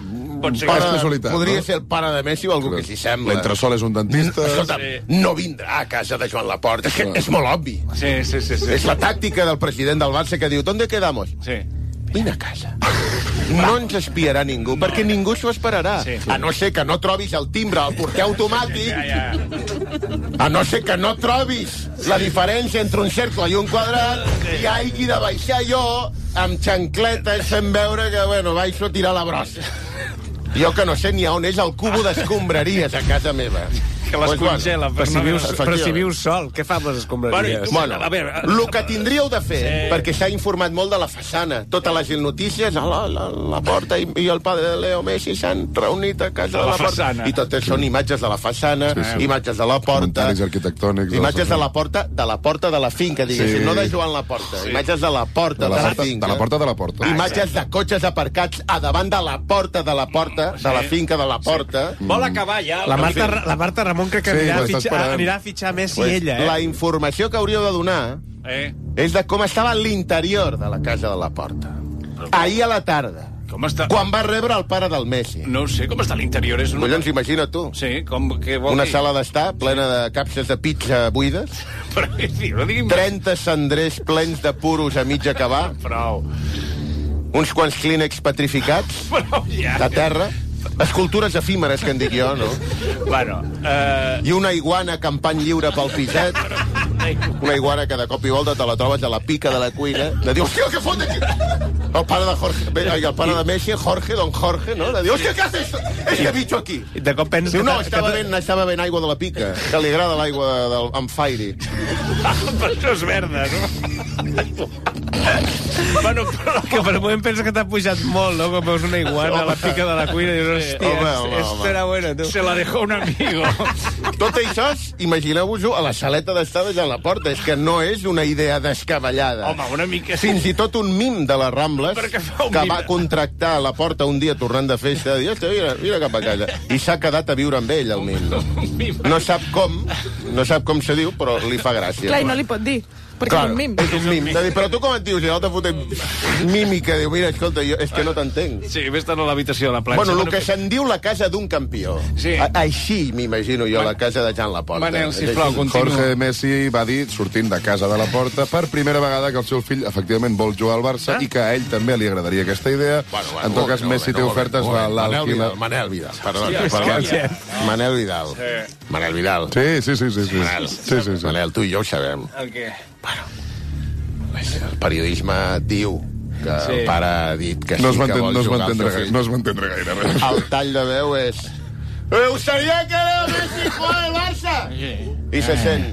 Podria ser el pare de Messi o algú que s'hi sembla. L'entresol és un dentista. Escolta, no vindrà a casa de Joan Laporta. És molt obvi. Sí. És la tàctica del president del Barça que diu, ¿dónde quedamos? Vine a casa. No ens espiarà ningú, perquè ningú s'ho esperarà. A no ser que no trobis el timbre al porter automàtic, a no ser que no trobis la diferència entre un cercle i un quadrat, i hagi de baixar jo amb xancletes fent veure que, bueno, baixo a tirar la brossa. Jo que no sé ni on és el cubo d'escombraries a casa meva. Que les congela. Però si vius sol, què fa amb les escombraries? Bueno, el que tindríeu de fer, perquè s'ha informat molt de la façana, totes les notícies, la porta i el padre de Leo Messi s'han reunit a casa de la porta. I totes són imatges de la façana, imatges de la porta, comentaris arquitectònics, imatges de la porta de la finca, diguéssim, no de Joan Laporta, imatges de la porta de la finca. De la porta de la porta. Imatges de cotxes aparcats a davant de la porta de la finca de la porta. Vol acabar ja. La Marta Ramon que anirà a fitxar Messi ella, La informació que hauríeu de donar és de com estava l'interior de la casa de la porta. Ahir a la tarda. Quan va rebre el pare del Messi. No sé com està l'interior. Collons, imagina tu. Sí, què vol dir? Una sala d'estar plena de capses de pizza buides. 30 cendrers plens de puros a mig acabar. Prou. uns quants clínex petrificats de terra, escultures efímeres, que en dic jo, no? Bueno, I una iguana campant lliure pel piset. Una iguana que de cop i volta te la trobes a la pica de la cuina, de dir, hòstia, què fot aquí? El pare de Jorge, el pare de Messi, Jorge, don Jorge, no? De dir, hòstia, què haces este bicho aquí? I de cop penses... Diu, no, estava ben aigua de la pica, que li agrada l'aigua amb Fairy. Per això és verda, no? Bueno, però... Que per un moment pensa que t'ha pujat molt, no? Quan veus una iguana a la pica de la cuina i dius, hòstia, esta era buena, tu. Se la dejó un amigo. Tot això, imagineu-vos-ho, a la saleta d'estar de la porta. És que no és una idea descabellada. Home, una mica... Fins i tot un mim de les Rambles, que va contractar a la porta un dia tornant de festa, i mira cap a casa. I s'ha quedat a viure amb ell, el mim. No sap com se diu, però li fa gràcia. Clar, i no li pot dir. Perquè és un mim. És un mim. De dir, però tu com et dius? I l'altre fotem mímica. Diu, mira, escolta, és que no t'entenc. Sí, vés-te'n a l'habitació de la planxa. Bueno, el que se'n diu la casa d'un campió. Sí. Així m'imagino jo la casa de Jan Laporta. Manel, sisplau, continua. Jorge Messi va dir, sortint de casa de la Porta, per primera vegada que el seu fill efectivament vol jugar al Barça i que a ell també li agradaria aquesta idea. En tot cas, Messi té ofertes a l'Al-Hilal. Manel Vidal, perdó. Manel Vidal. Manel Vidal. Sí. Manel, tu i jo ho sabem. El què? Bueno, el periodisme diu que el pare ha dit que sí que vol jugar al seu fill. No es va entendre gaire. El tall de veu és... Me gustaría que Leo Messi juegue al Barça. I se sent...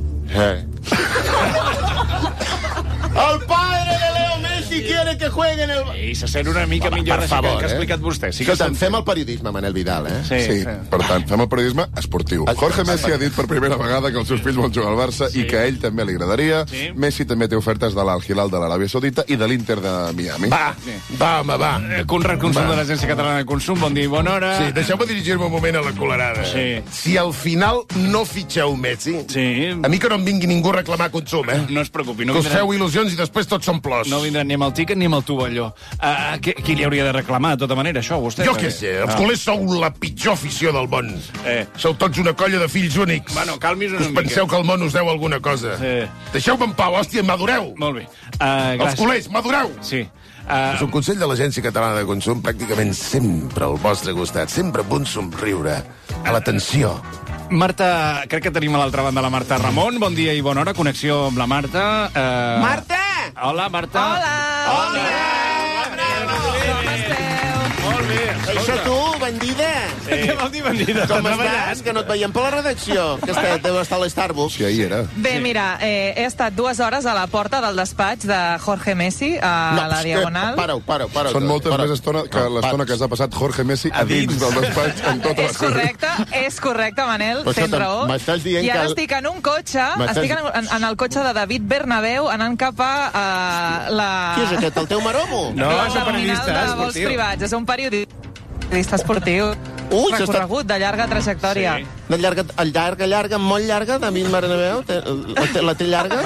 El padre de Leo Messi quiere que juegue en el... I se sent una mica millor que ha explicat vostè. Escolta, fem el periodisme, Manel Vidal, eh? Sí. Per tant, fem el periodisme esportiu. Jorge Messi ha dit per primera vegada que els seus fills vol jugar al Barça i que a ell també li agradaria. Messi també té ofertes de l'Al-Hilal de l'Aràbia Saudita i de l'Inter de Miami. Va. Conrad Consum de l'Agència Catalana de Consum, bon dia i bona hora. Sí, deixeu-me dirigir-me un moment a la colerada. Sí. Si al final no fitxeu Messi, a mi que no em vingui ningú a reclamar Consum, eh? No es preocupi. Que us feu il·lusions i després tots són plors. No vindran ni amb el tiquet ni amb el tovalló. Qui li hauria de reclamar, de tota manera, això, vostè? Jo què sé, els culers sou la pitjor afició del món. Sou tots una colla de fills únics. Bueno, calmis una mica. Us penseu que el món us deu alguna cosa. Deixeu-me en pau, hòstia, madureu. Molt bé. Els culers, madureu. Sí. És un consell de l'Agència Catalana de Consum pràcticament sempre al vostre costat, sempre amb un somriure, a l'atenció. Marta, crec que tenim a l'altra banda la Marta Ramon. Bon dia i bona hora, connexió amb la Marta. Marta! Hola, Marta. Hola! Molt bé. Això tu, bandida? Què vol dir bandida? Com estàs? Que no et veiem per la redacció. Que deu estar a l'Starbucks. Sí, ahir era. Bé, mira, he estat 2 hores a la porta del despatx de Jorge Messi, a la Diagonal. Para. Són moltes més estona que l'estona que s'ha passat Jorge Messi a dins del despatx en tota la... És correcte, Manel, tens raó. I ara estic en un cotxe, estic en el cotxe de David Bernabéu, anant cap a la... Qui és aquest, el teu maromo? No, és un periodista de vols privats, és un periodista esportiu. Recorregut de llarga trajectòria. De llarga, molt llarga, David Bernabéu? La té llarga?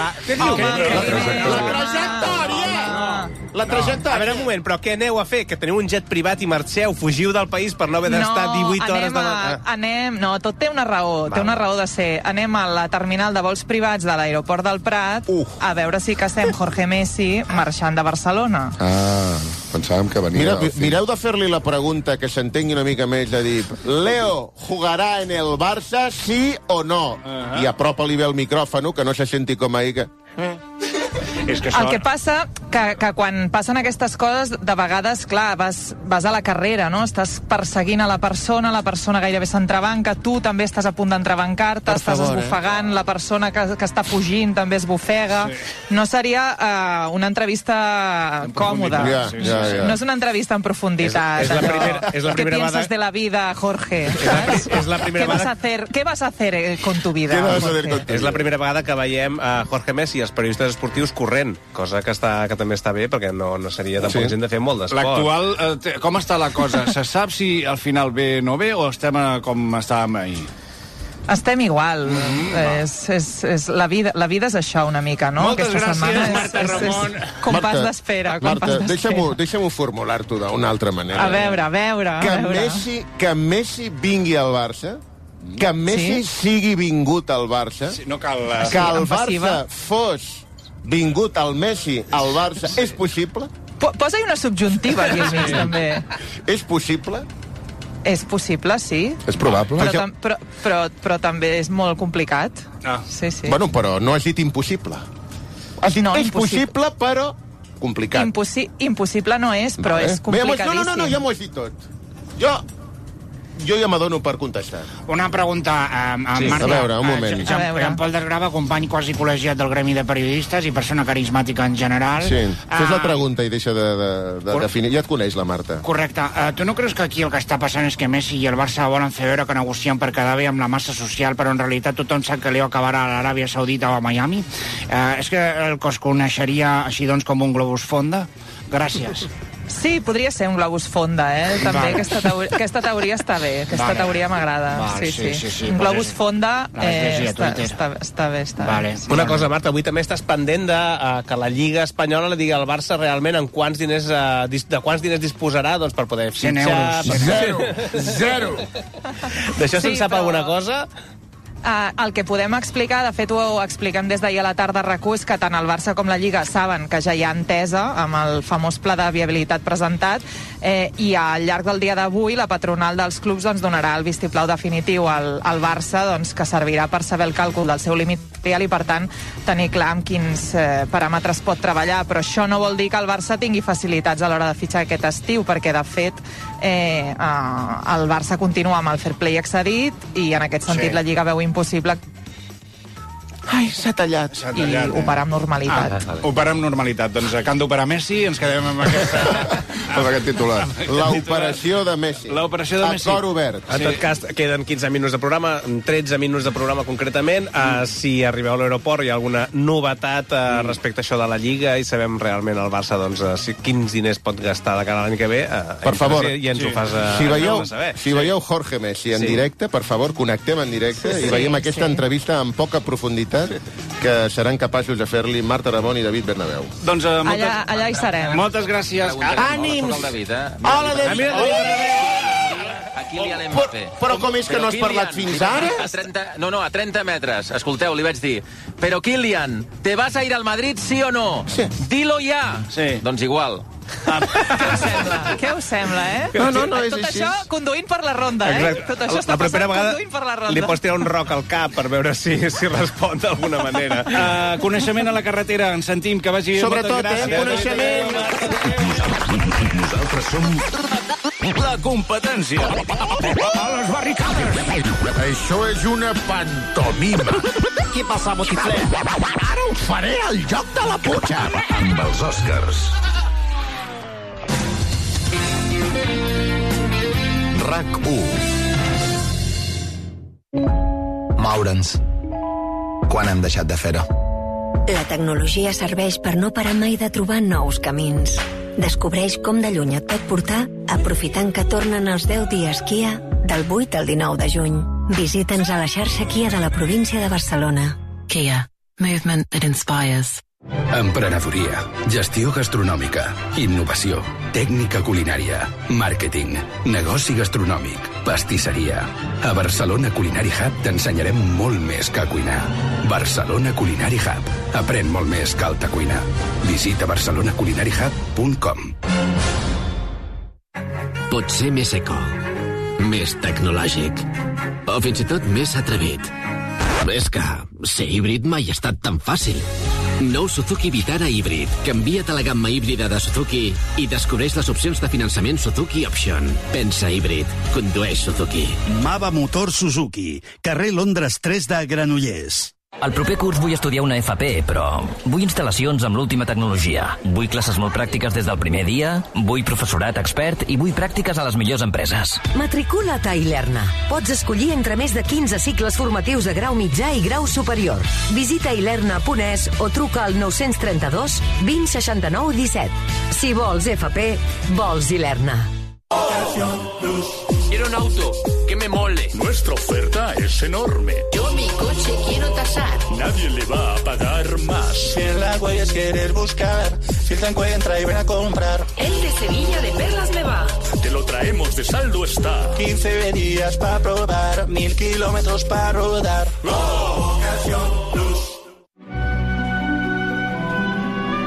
La trajectòria! La trajectòria. A veure, un moment, però què aneu a fer? Que teniu un jet privat i marxeu, fugiu del país per no haver d'estar 18 hores de... No, tot té una raó, té una raó de ser. Anem a la terminal de vols privats de l'aeroport del Prat a veure si casem Jorge Messi marxant de Barcelona. Pensàvem que venia... Mireu de fer-li la pregunta que s'entengui una mica més, de dir, Leo jugarà en el Barça, sí o no? I apropa-li bé el micròfon, que no se senti com ahir que... El que passa que quan passen aquestes coses, de vegades, clar, vas a la carrera, no? Estàs perseguint a la persona gairebé s'entrebanca, tu també estàs a punt d'entrebancar-te, estàs esbufegant, la persona que està fugint també esbufega. No seria una entrevista còmoda. No és una entrevista en profunditat. ¿Qué piensas de la vida, Jorge? ¿Qué vas a hacer con tu vida? És la primera vegada que veiem a Jorge Messi i els periodistes esportius corrent, cosa que també està bé, perquè no seria tampoc gent de fer molt d'esport. L'actual, com està la cosa? Se sap si al final ve o no ve, o estem com estàvem ahir? Estem igual. La vida és això una mica, no? Moltes gràcies, Marta Ramon. Compàs d'espera. Marta, deixa'm-ho formular-t'ho d'una altra manera. A veure. Que Messi vingui al Barça, que Messi sigui vingut al Barça, que el Barça fos vingut al Messi al Barça, és possible? Posa-hi una subjuntiva aquí al mig, també. És possible? És possible, sí. És probable. Però també és molt complicat. Sí. Bueno, però no has dit impossible. Has dit és possible, però complicat. Impossible no és, però és complicadíssim. No, ja m'ho has dit tot. Jo ja m'adono per contestar. Una pregunta, Marta. A veure, un moment. Jean-Paul Desgrava, company quasi col·legiat del Gremi de Periodistes i persona carismàtica en general. Sí, fes la pregunta i deixa de definir. Ja et coneix, la Marta. Correcte. Tu no creus que aquí el que està passant és que Messi i el Barça volen fer veure que negocien per quedar bé amb la massa social, però en realitat tothom sap que Leo acabarà a l'Aràbia Saudita o a Miami? És que el cos coneixeria així doncs com un globus fonda? Gràcies. Sí, podria ser un globus fonda, també. Aquesta teoria està bé. Aquesta teoria m'agrada. Sí. Un globus fonda està bé. Una cosa, Marta, avui també estàs pendent de que la Lliga Espanyola li digui al Barça realment de quants diners disposarà per poder fitxar... 0. D'això se'n sap alguna cosa? El que podem explicar, de fet ho expliquem des d'ahir a la tarda a RAC1, és que tant el Barça com la Lliga saben que ja hi ha entesa amb el famós pla de viabilitat presentat i al llarg del dia d'avui la patronal dels clubs donarà el vistiplau definitiu al Barça, que servirà per saber el càlcul del seu límit real i per tant tenir clar amb quins paràmetres pot treballar, però això no vol dir que el Barça tingui facilitats a l'hora de fitxar aquest estiu, perquè de fet el Barça continua amb el fair play excedit i en aquest sentit la Lliga veu impossible. Ai, s'ha tallat. I operar amb normalitat. Operar amb normalitat. Doncs que han d'operar Messi, ens quedem amb aquest titular. L'operació de Messi. L'operació de Messi. A cor obert. En tot cas, queden 15 minuts de programa, 13 minuts de programa concretament. Si arribeu a l'aeroport hi ha alguna novetat respecte a això de la Lliga i sabem realment el Barça quins diners pot gastar de cara a l'any que ve. Per favor, i ens ho fas si veieu Jorge Messi en directe, per favor, connectem en directe i veiem aquesta entrevista amb poca profunditat que seran capaços de fer-li Marta Ramon i David Bernabéu. Doncs allà hi serem. Moltes gràcies. Ànims! Hola, David! A Kylian Mbappé. Però com és que no has parlat fins ara? A 30 metres. Escolteu, li vaig dir, però Kylian, ¿te vas a ir al Madrid, sí o no? Sí. Dilo ya. Sí. Doncs igual. Què us sembla, No, és tot així. això conduint per la ronda, Tot això està passant conduint per la ronda. Li pots tirar un roc al cap per veure si respon d'alguna manera. Coneixement a la carretera, ens sentim, que vagi... Sobretot, coneixement. Nosaltres som la competència. A les barricades. Això és una pantomima. Què passa, botifler? Ara us faré el joc de la putxa. Amb els Oscars. RAC1. Moure'ns. Quan hem deixat de fer-ho? La tecnologia serveix per no parar mai de trobar nous camins. Descobreix com de lluny et pot portar aprofitant que tornen els 10 dies Kia del 8 al 19 de juny. Visita'ns a la xarxa Kia de la província de Barcelona. Kia. Movement that inspires. Emprenedoria, gestió gastronòmica, innovació, tècnica culinària, màrqueting, negoci gastronòmic, pastisseria. A Barcelona Culinary Hub t'ensenyarem molt més que a cuinar. Barcelona Culinary Hub. Aprèn molt més que alta cuina. Visita barcelonaculinaryhub.com. Pot ser més eco, més tecnològic, o fins i tot més atrevit. És que ser híbrid mai ha estat tan fàcil. Nou Suzuki Vitara híbrid. Canvia't a la gamma híbrida de Suzuki i descobreix les opcions de finançament Suzuki Option. Pensa híbrid. Condueix Suzuki. Mava Motor Suzuki. Carrer Londres 3 de Granollers. El proper curs vull estudiar una FP, però vull instal·lacions amb l'última tecnologia. Vull classes molt pràctiques des del primer dia, vull professorat expert i vull pràctiques a les millors empreses. Matricula't a Ilerna. Pots escollir entre més de 15 cicles formatius a grau mitjà i grau superior. Visita ilerna.es o truca al 932 20 69 17. Si vols FP, vols Ilerna. Quiero un auto que me mole. Nuestra oferta es enorme. Yo mi coche quiero tasar. Nadie le va a pagar más. Si en la huella quieres buscar, si te encuentra y ven a comprar. El de Sevilla de Perlas me va. Te lo traemos de saldo está. 15 días para probar, 1000 kilómetros para rodar. Ocasión Plus. A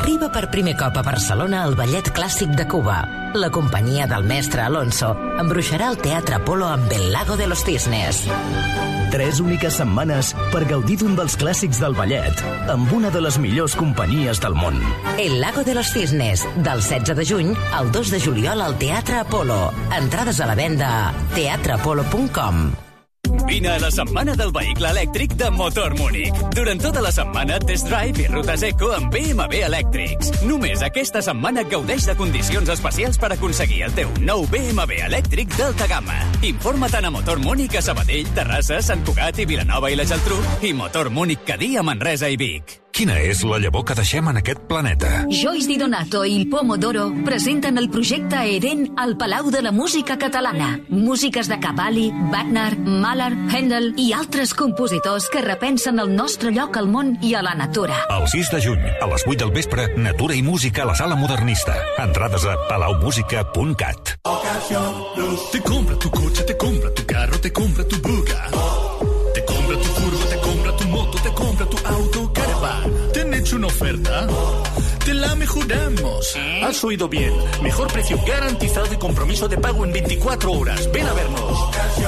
Arriba per primer cop a Barcelona el Ballet Clàssic de Cuba. La companyia del mestre Alonso embruixarà el Teatre Apolo amb El Lago de los Cisnes. 3 úniques setmanes per gaudir d'un dels clàssics del ballet, amb una de les millors companyies del món. El Lago de los Cisnes, del 16 de juny al 2 de juliol al Teatre Apolo. Entrades a la venda a teatreapolo.com. Vine a la setmana del vehicle elèctric de Motor Múnich. Durant tota la setmana, test drive i rutes eco amb BMW elèctrics. Només aquesta setmana gaudeix de condicions especials per aconseguir el teu nou BMW elèctric d'alta gamma. Informa't a Motor Múnich a Sabadell, Terrassa, Sant Cugat i Vilanova i la Geltrú i Motor Múnich Cadí a Manresa i Vic. Quina és la llavor que deixem en aquest planeta? Joyce Di Donato i il Pomodoro presenten el projecte Eden al Palau de la Música Catalana. Músiques de Cavalli, Wagner, Mahler, Händel i altres compositors que repensen el nostre lloc al món i a la natura. El 6 de juny, a les 8 del vespre, Natura i Música a la Sala Modernista. Entrades a palaumusica.cat. Te compra tu coche, te compra tu carro, te compra tu buga. Te compra tu furgo, te compra tu moto, te compra tu auto, caravan. ¿Te han hecho una oferta? Te la mejoramos. Has oído bien. Mejor precio garantizado y compromiso de pago en 24 horas. Ven a vernos.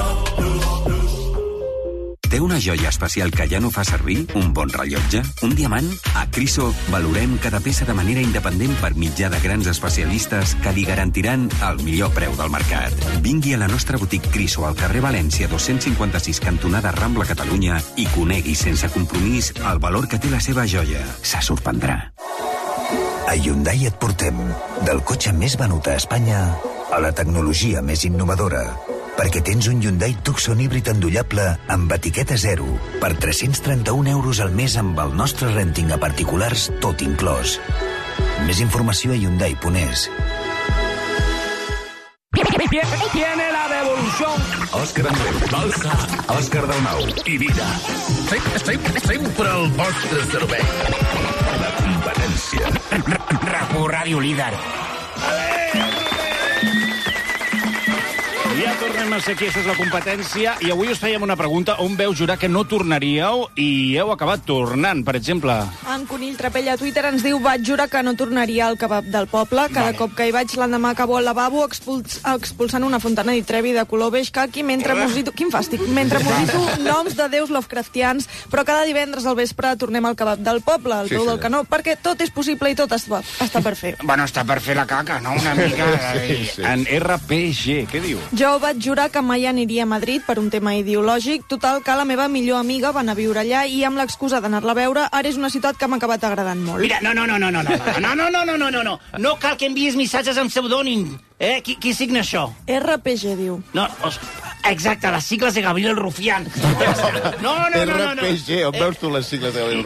Té una joia especial que ja no fa servir? Un bon rellotge? Un diamant? A Criso valorem cada peça de manera independent per mitjà de grans especialistes que li garantiran el millor preu del mercat. Vingui a la nostra botiga Criso al carrer València 256 cantonada Rambla, Catalunya i conegui sense compromís el valor que té la seva joia. Se sorprendrà. A Hyundai et portem del cotxe més venut a Espanya a la tecnologia més innovadora, perquè tens un Hyundai Tucson híbrid endollable amb etiqueta 0 per 331 euros al mes amb el nostre renting a particulars tot inclòs. Més informació a Hyundai.es. Tiene la devolución. Òscar Andreu, Balsa, Òscar Dalmau i Vida. Sempre al vostre servei. La competència. RAC1 Ràdio Líder. Ja tornem a ser aquí, això és la competència, i avui us fèiem una pregunta, on veu jurar que no tornaríeu i heu acabat tornant, per exemple? En Conill Trapella a Twitter ens diu: vaig jurar que no tornaria al kebab del poble. Cada cop que hi vaig l'endemà acabo al lavabo expulsant una fontana di Trevi de color beix caqui mentre musito... Quin fàstic! Mentre musito noms de déus Lovecraftians, però cada divendres al vespre tornem al kebab del poble, al peu del canó, perquè tot és possible i tot està per fer. Bueno, està per fer la caca, no? Una mica... En RPG, què diu? Jo vaig jurar que mai aniria a Madrid per un tema ideològic. Total, que la meva millor amiga va anar a viure allà i amb l'excusa d'anar-la a veure, ara és una ciutat que m'ha acabat agradant molt. Mira, no. No cal que envies missatges amb pseudònim. Qui signa això? RPG, diu. No, exacte, les sigles de Gabriel Rufián. No. RPG, on veus tu les sigles de Gabriel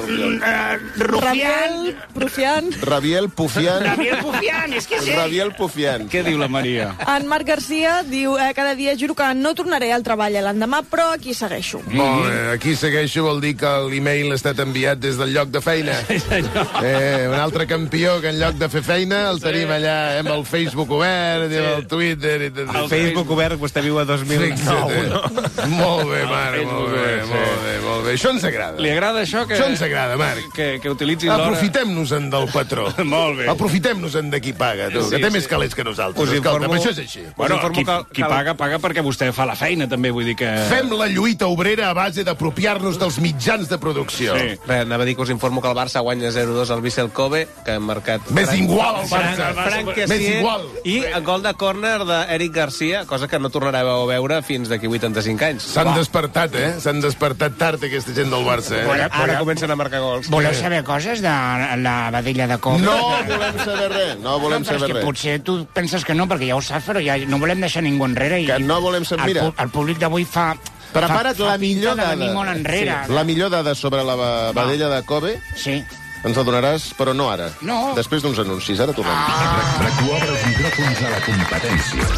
Rufián? Rabiel Pufián, és que sí. Rabiel Pufián. Què diu la Maria? En Marc Garcia diu: cada dia juro que no tornaré al treball a l'endemà, però aquí segueixo. Molt bé, aquí segueixo vol dir que l'email ha estat enviat des del lloc de feina. Un altre campió que en lloc de fer feina el tenim allà amb el Facebook obert, el Twitter... El Facebook obert, vostè viu a 2009. Molt bé, Marc, molt bé. Això ens agrada. Li agrada això? Això ens agrada, Marc. Que utilitzin l'hora... Aprofitem-nos-en del patró. Molt bé. Aprofitem-nos-en de qui paga, tu, que té més calés que nosaltres. Escolta, però això és així. Bueno, qui paga perquè vostè fa la feina, també, vull dir que... Fem la lluita obrera a base d'apropiar-nos dels mitjans de producció. Sí. Res, anava a dir que us informo que el Barça guanya 0-2 al Vissel Kobe, que han marcat... Més igual el Barça. Més igual. I el gol de córner d'Eric Garcia, cosa que no tornareu a veure fins d'aquí 85 anys. S'han despertat, S'han despertat tard aquesta gent del Barça, Ara comencen a marcar gols. Voleu saber coses de la vedella de Kobe? No volem saber res, no volem saber res. Potser tu penses que no, perquè ja ho saps, però ja no volem deixar ningú enrere. Que no volem saber... Mira, el públic d'avui fa... Prepara't la millor dada. Sí. La millor dada sobre la vedella de Kobe. Sí. Ens la donaràs, però no ara. No. Després d'uns anuncis. Ara tornem. RAC1 obre els micròfons a la competència.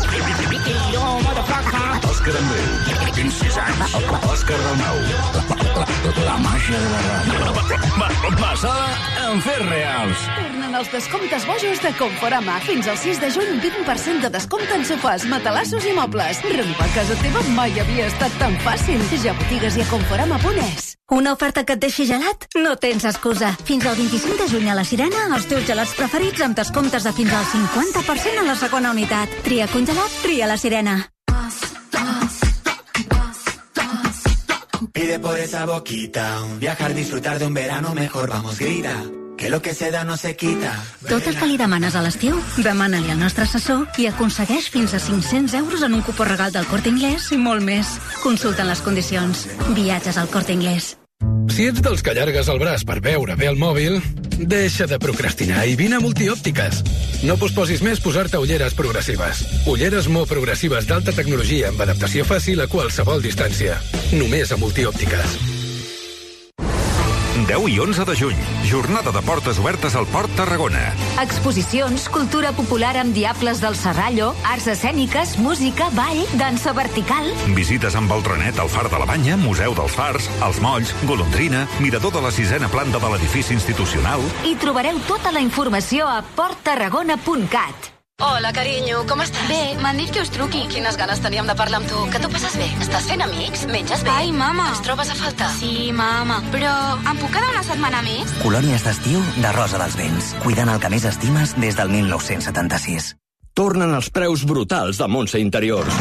Òscar Andreu. 26 anys. Òscar Dalmau. La màgia de la ràdio. Basada en fets reals. Tornen els descomptes bojos de Conforama. Fins al 6 de juny, 20% de descompte en sofàs, matalassos i mobles. Renovar casa teva mai havia estat tan fàcil. Ja botigues i a Conforama.es. Una oferta que et deixi gelat? No tens excusa. Fins al el 25 de juny a la Sirena, els teus gelats preferits amb descomptes de fins al 50% a la segona unitat. Tria congelat, tria la Sirena. Pide por esa boquita, un viajar, disfrutar de un verano mejor, vamos, grita, que lo que se da no se quita. Tot el que li demanes a l'estiu, demana-li al nostre assessor i aconsegueix fins a 500 euros en un cupó regal del Corte Inglés i molt més. Consulta les condicions. Viatges al Corte Inglés. Si ets dels que allargues el braç per veure bé el mòbil, deixa de procrastinar i vine a Multiòptiques. No posposis més posar-te ulleres progressives. Ulleres molt progressives d'alta tecnologia amb adaptació fàcil a qualsevol distància. Només a Multiòptiques. 10 i 11 de juny, jornada de portes obertes al Port Tarragona. Exposicions, cultura popular amb Diables del Serrallo, arts escèniques, música, ball, dansa vertical. Visites amb el trenet al Far de la Banya, Museu dels Fars, els Molls, Golondrina, mirador de la 6ª planta de l'edifici institucional. I trobareu tota la informació a porttarragona.cat. Hola, carinyo, com estàs? Bé, m'han dit que us truqui. Quines ganes teníem de parlar amb tu. Que t'ho passes bé? Estàs fent amics? Menges bé? Ai, mama. Ens trobes a faltar? Sí, mama. Però em puc quedar una setmana més? Colònies d'estiu de Rosa dels Vents. Cuidant el que més estimes des del 1976. Tornen els preus brutals de Montse Interiors.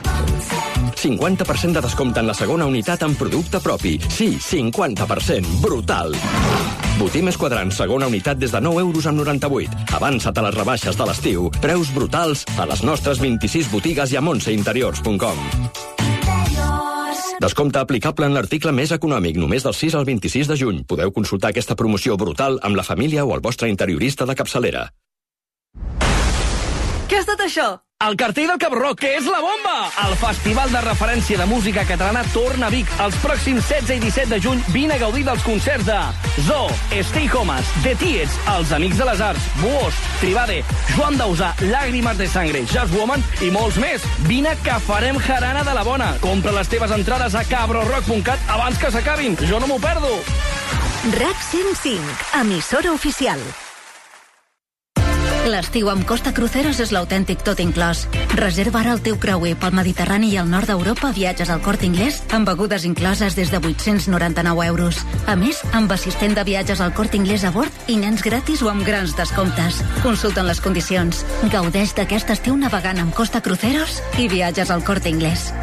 50% de descompte en la segona unitat en producte propi. Sí, 50%. Brutal. Botí més quadrant, segona unitat des de 9,98 €. Avança't a les rebaixes de l'estiu. Preus brutals a les nostres 26 botigues i a montseinteriors.com. Descompte aplicable en l'article més econòmic, només del 6 al 26 de juny. Podeu consultar aquesta promoció brutal amb la família o el vostre interiorista de capçalera. Què és tot això? El cartell del Cabró, que és la bomba! El festival de referència de música catalana torna a Vic. Els pròxims 16 i 17 de juny vine a gaudir dels concerts de Zoo, Stay Homes, The Tietz, Els Amics de les Arts, Buós, Tribade, Joan Dausà, Lágrimes de Sangre, Jazz Woman i molts més. Vine que farem jarana de la bona. Compra les teves entrades a cabrorock.cat abans que s'acabin. Jo no m'ho perdo. RAC 105, emissora oficial. L'estiu amb Costa Cruceros és l'autèntic tot inclòs. Reserva ara el teu creuer pel Mediterrani i al nord d'Europa, viatges al Corte Inglés amb begudes incloses des de 899 €. A més, amb assistent de viatges al Corte Inglés a bord i nens gratis o amb grans descomptes. Consulten les condicions. Gaudeix d'aquest estiu navegant amb Costa Cruceros i viatges al Corte Inglés.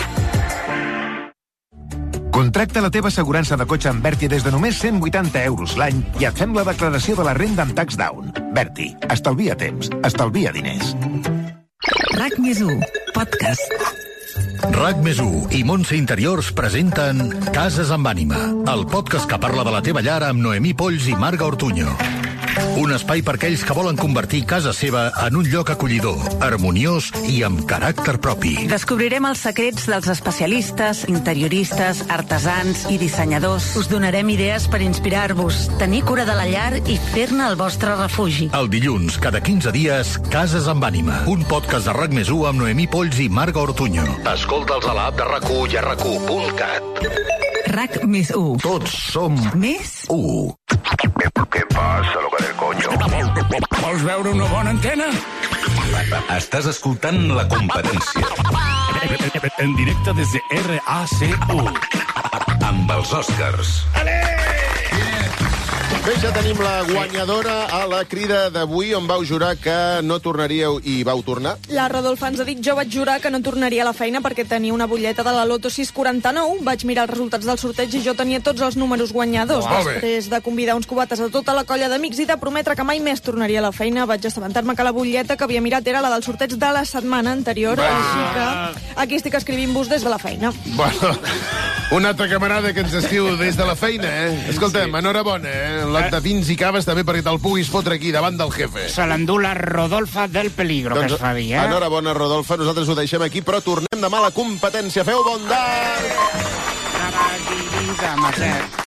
Contracta la teva assegurança de cotxe amb Berti des de només 180 € l'any i et fem la declaració de la renda amb tax down. Berti, estalvia temps, estalvia diners. RAC+1, podcast. RAC+1 i Montse Interiors presenten Cases amb ànima, el podcast que parla de la teva llar amb Noemí Polls i Marga Ortuño. Un espai per aquells que volen convertir casa seva en un lloc acollidor, harmoniós i amb caràcter propi. Descobrirem els secrets dels especialistes, interioristes, artesans i dissenyadors. Us donarem idees per inspirar-vos, tenir cura de la llar i fer-ne el vostre refugi. El dilluns, cada 15 dies, Cases amb ànima, un podcast de RAC+1 amb Noemí Polls i Marga Ortuño. Escolta'ls a l'app de RAC1 i a RAC1.cat. RAC+1. Tots som més 1. Què passa, loca del coño? Vols veure una bona antena? Estàs escoltant La Competència. En directe des de RAC1. Amb els Oscars. Bé, ja tenim la guanyadora a la crida d'avui, on vau jurar que no tornaríeu i vau tornar. La Rodolfa ens ha dit: jo vaig jurar que no tornaria a la feina perquè tenia una butlleta de la Loto 649. Vaig mirar els resultats del sorteig i jo tenia tots els números guanyadors. Després de convidar uns cubates a tota la colla d'amics i de prometre que mai més tornaria a la feina, vaig assabentar-me que la butlleta que havia mirat era la del sorteig de la setmana anterior. Així que aquí estic escrivint-vos des de la feina. Bueno, un altre camarada que ens escriu des de la feina, Escolta'm, enhorabona, Lot de vins i caves també perquè te'l puguis fotre aquí davant del jefe. Se l'endú la Rodolfa del Peligro, doncs, que es fa dir, Enhorabona, Rodolfa, nosaltres ho deixem aquí, però tornem demà a La Competència. Feu bon dia!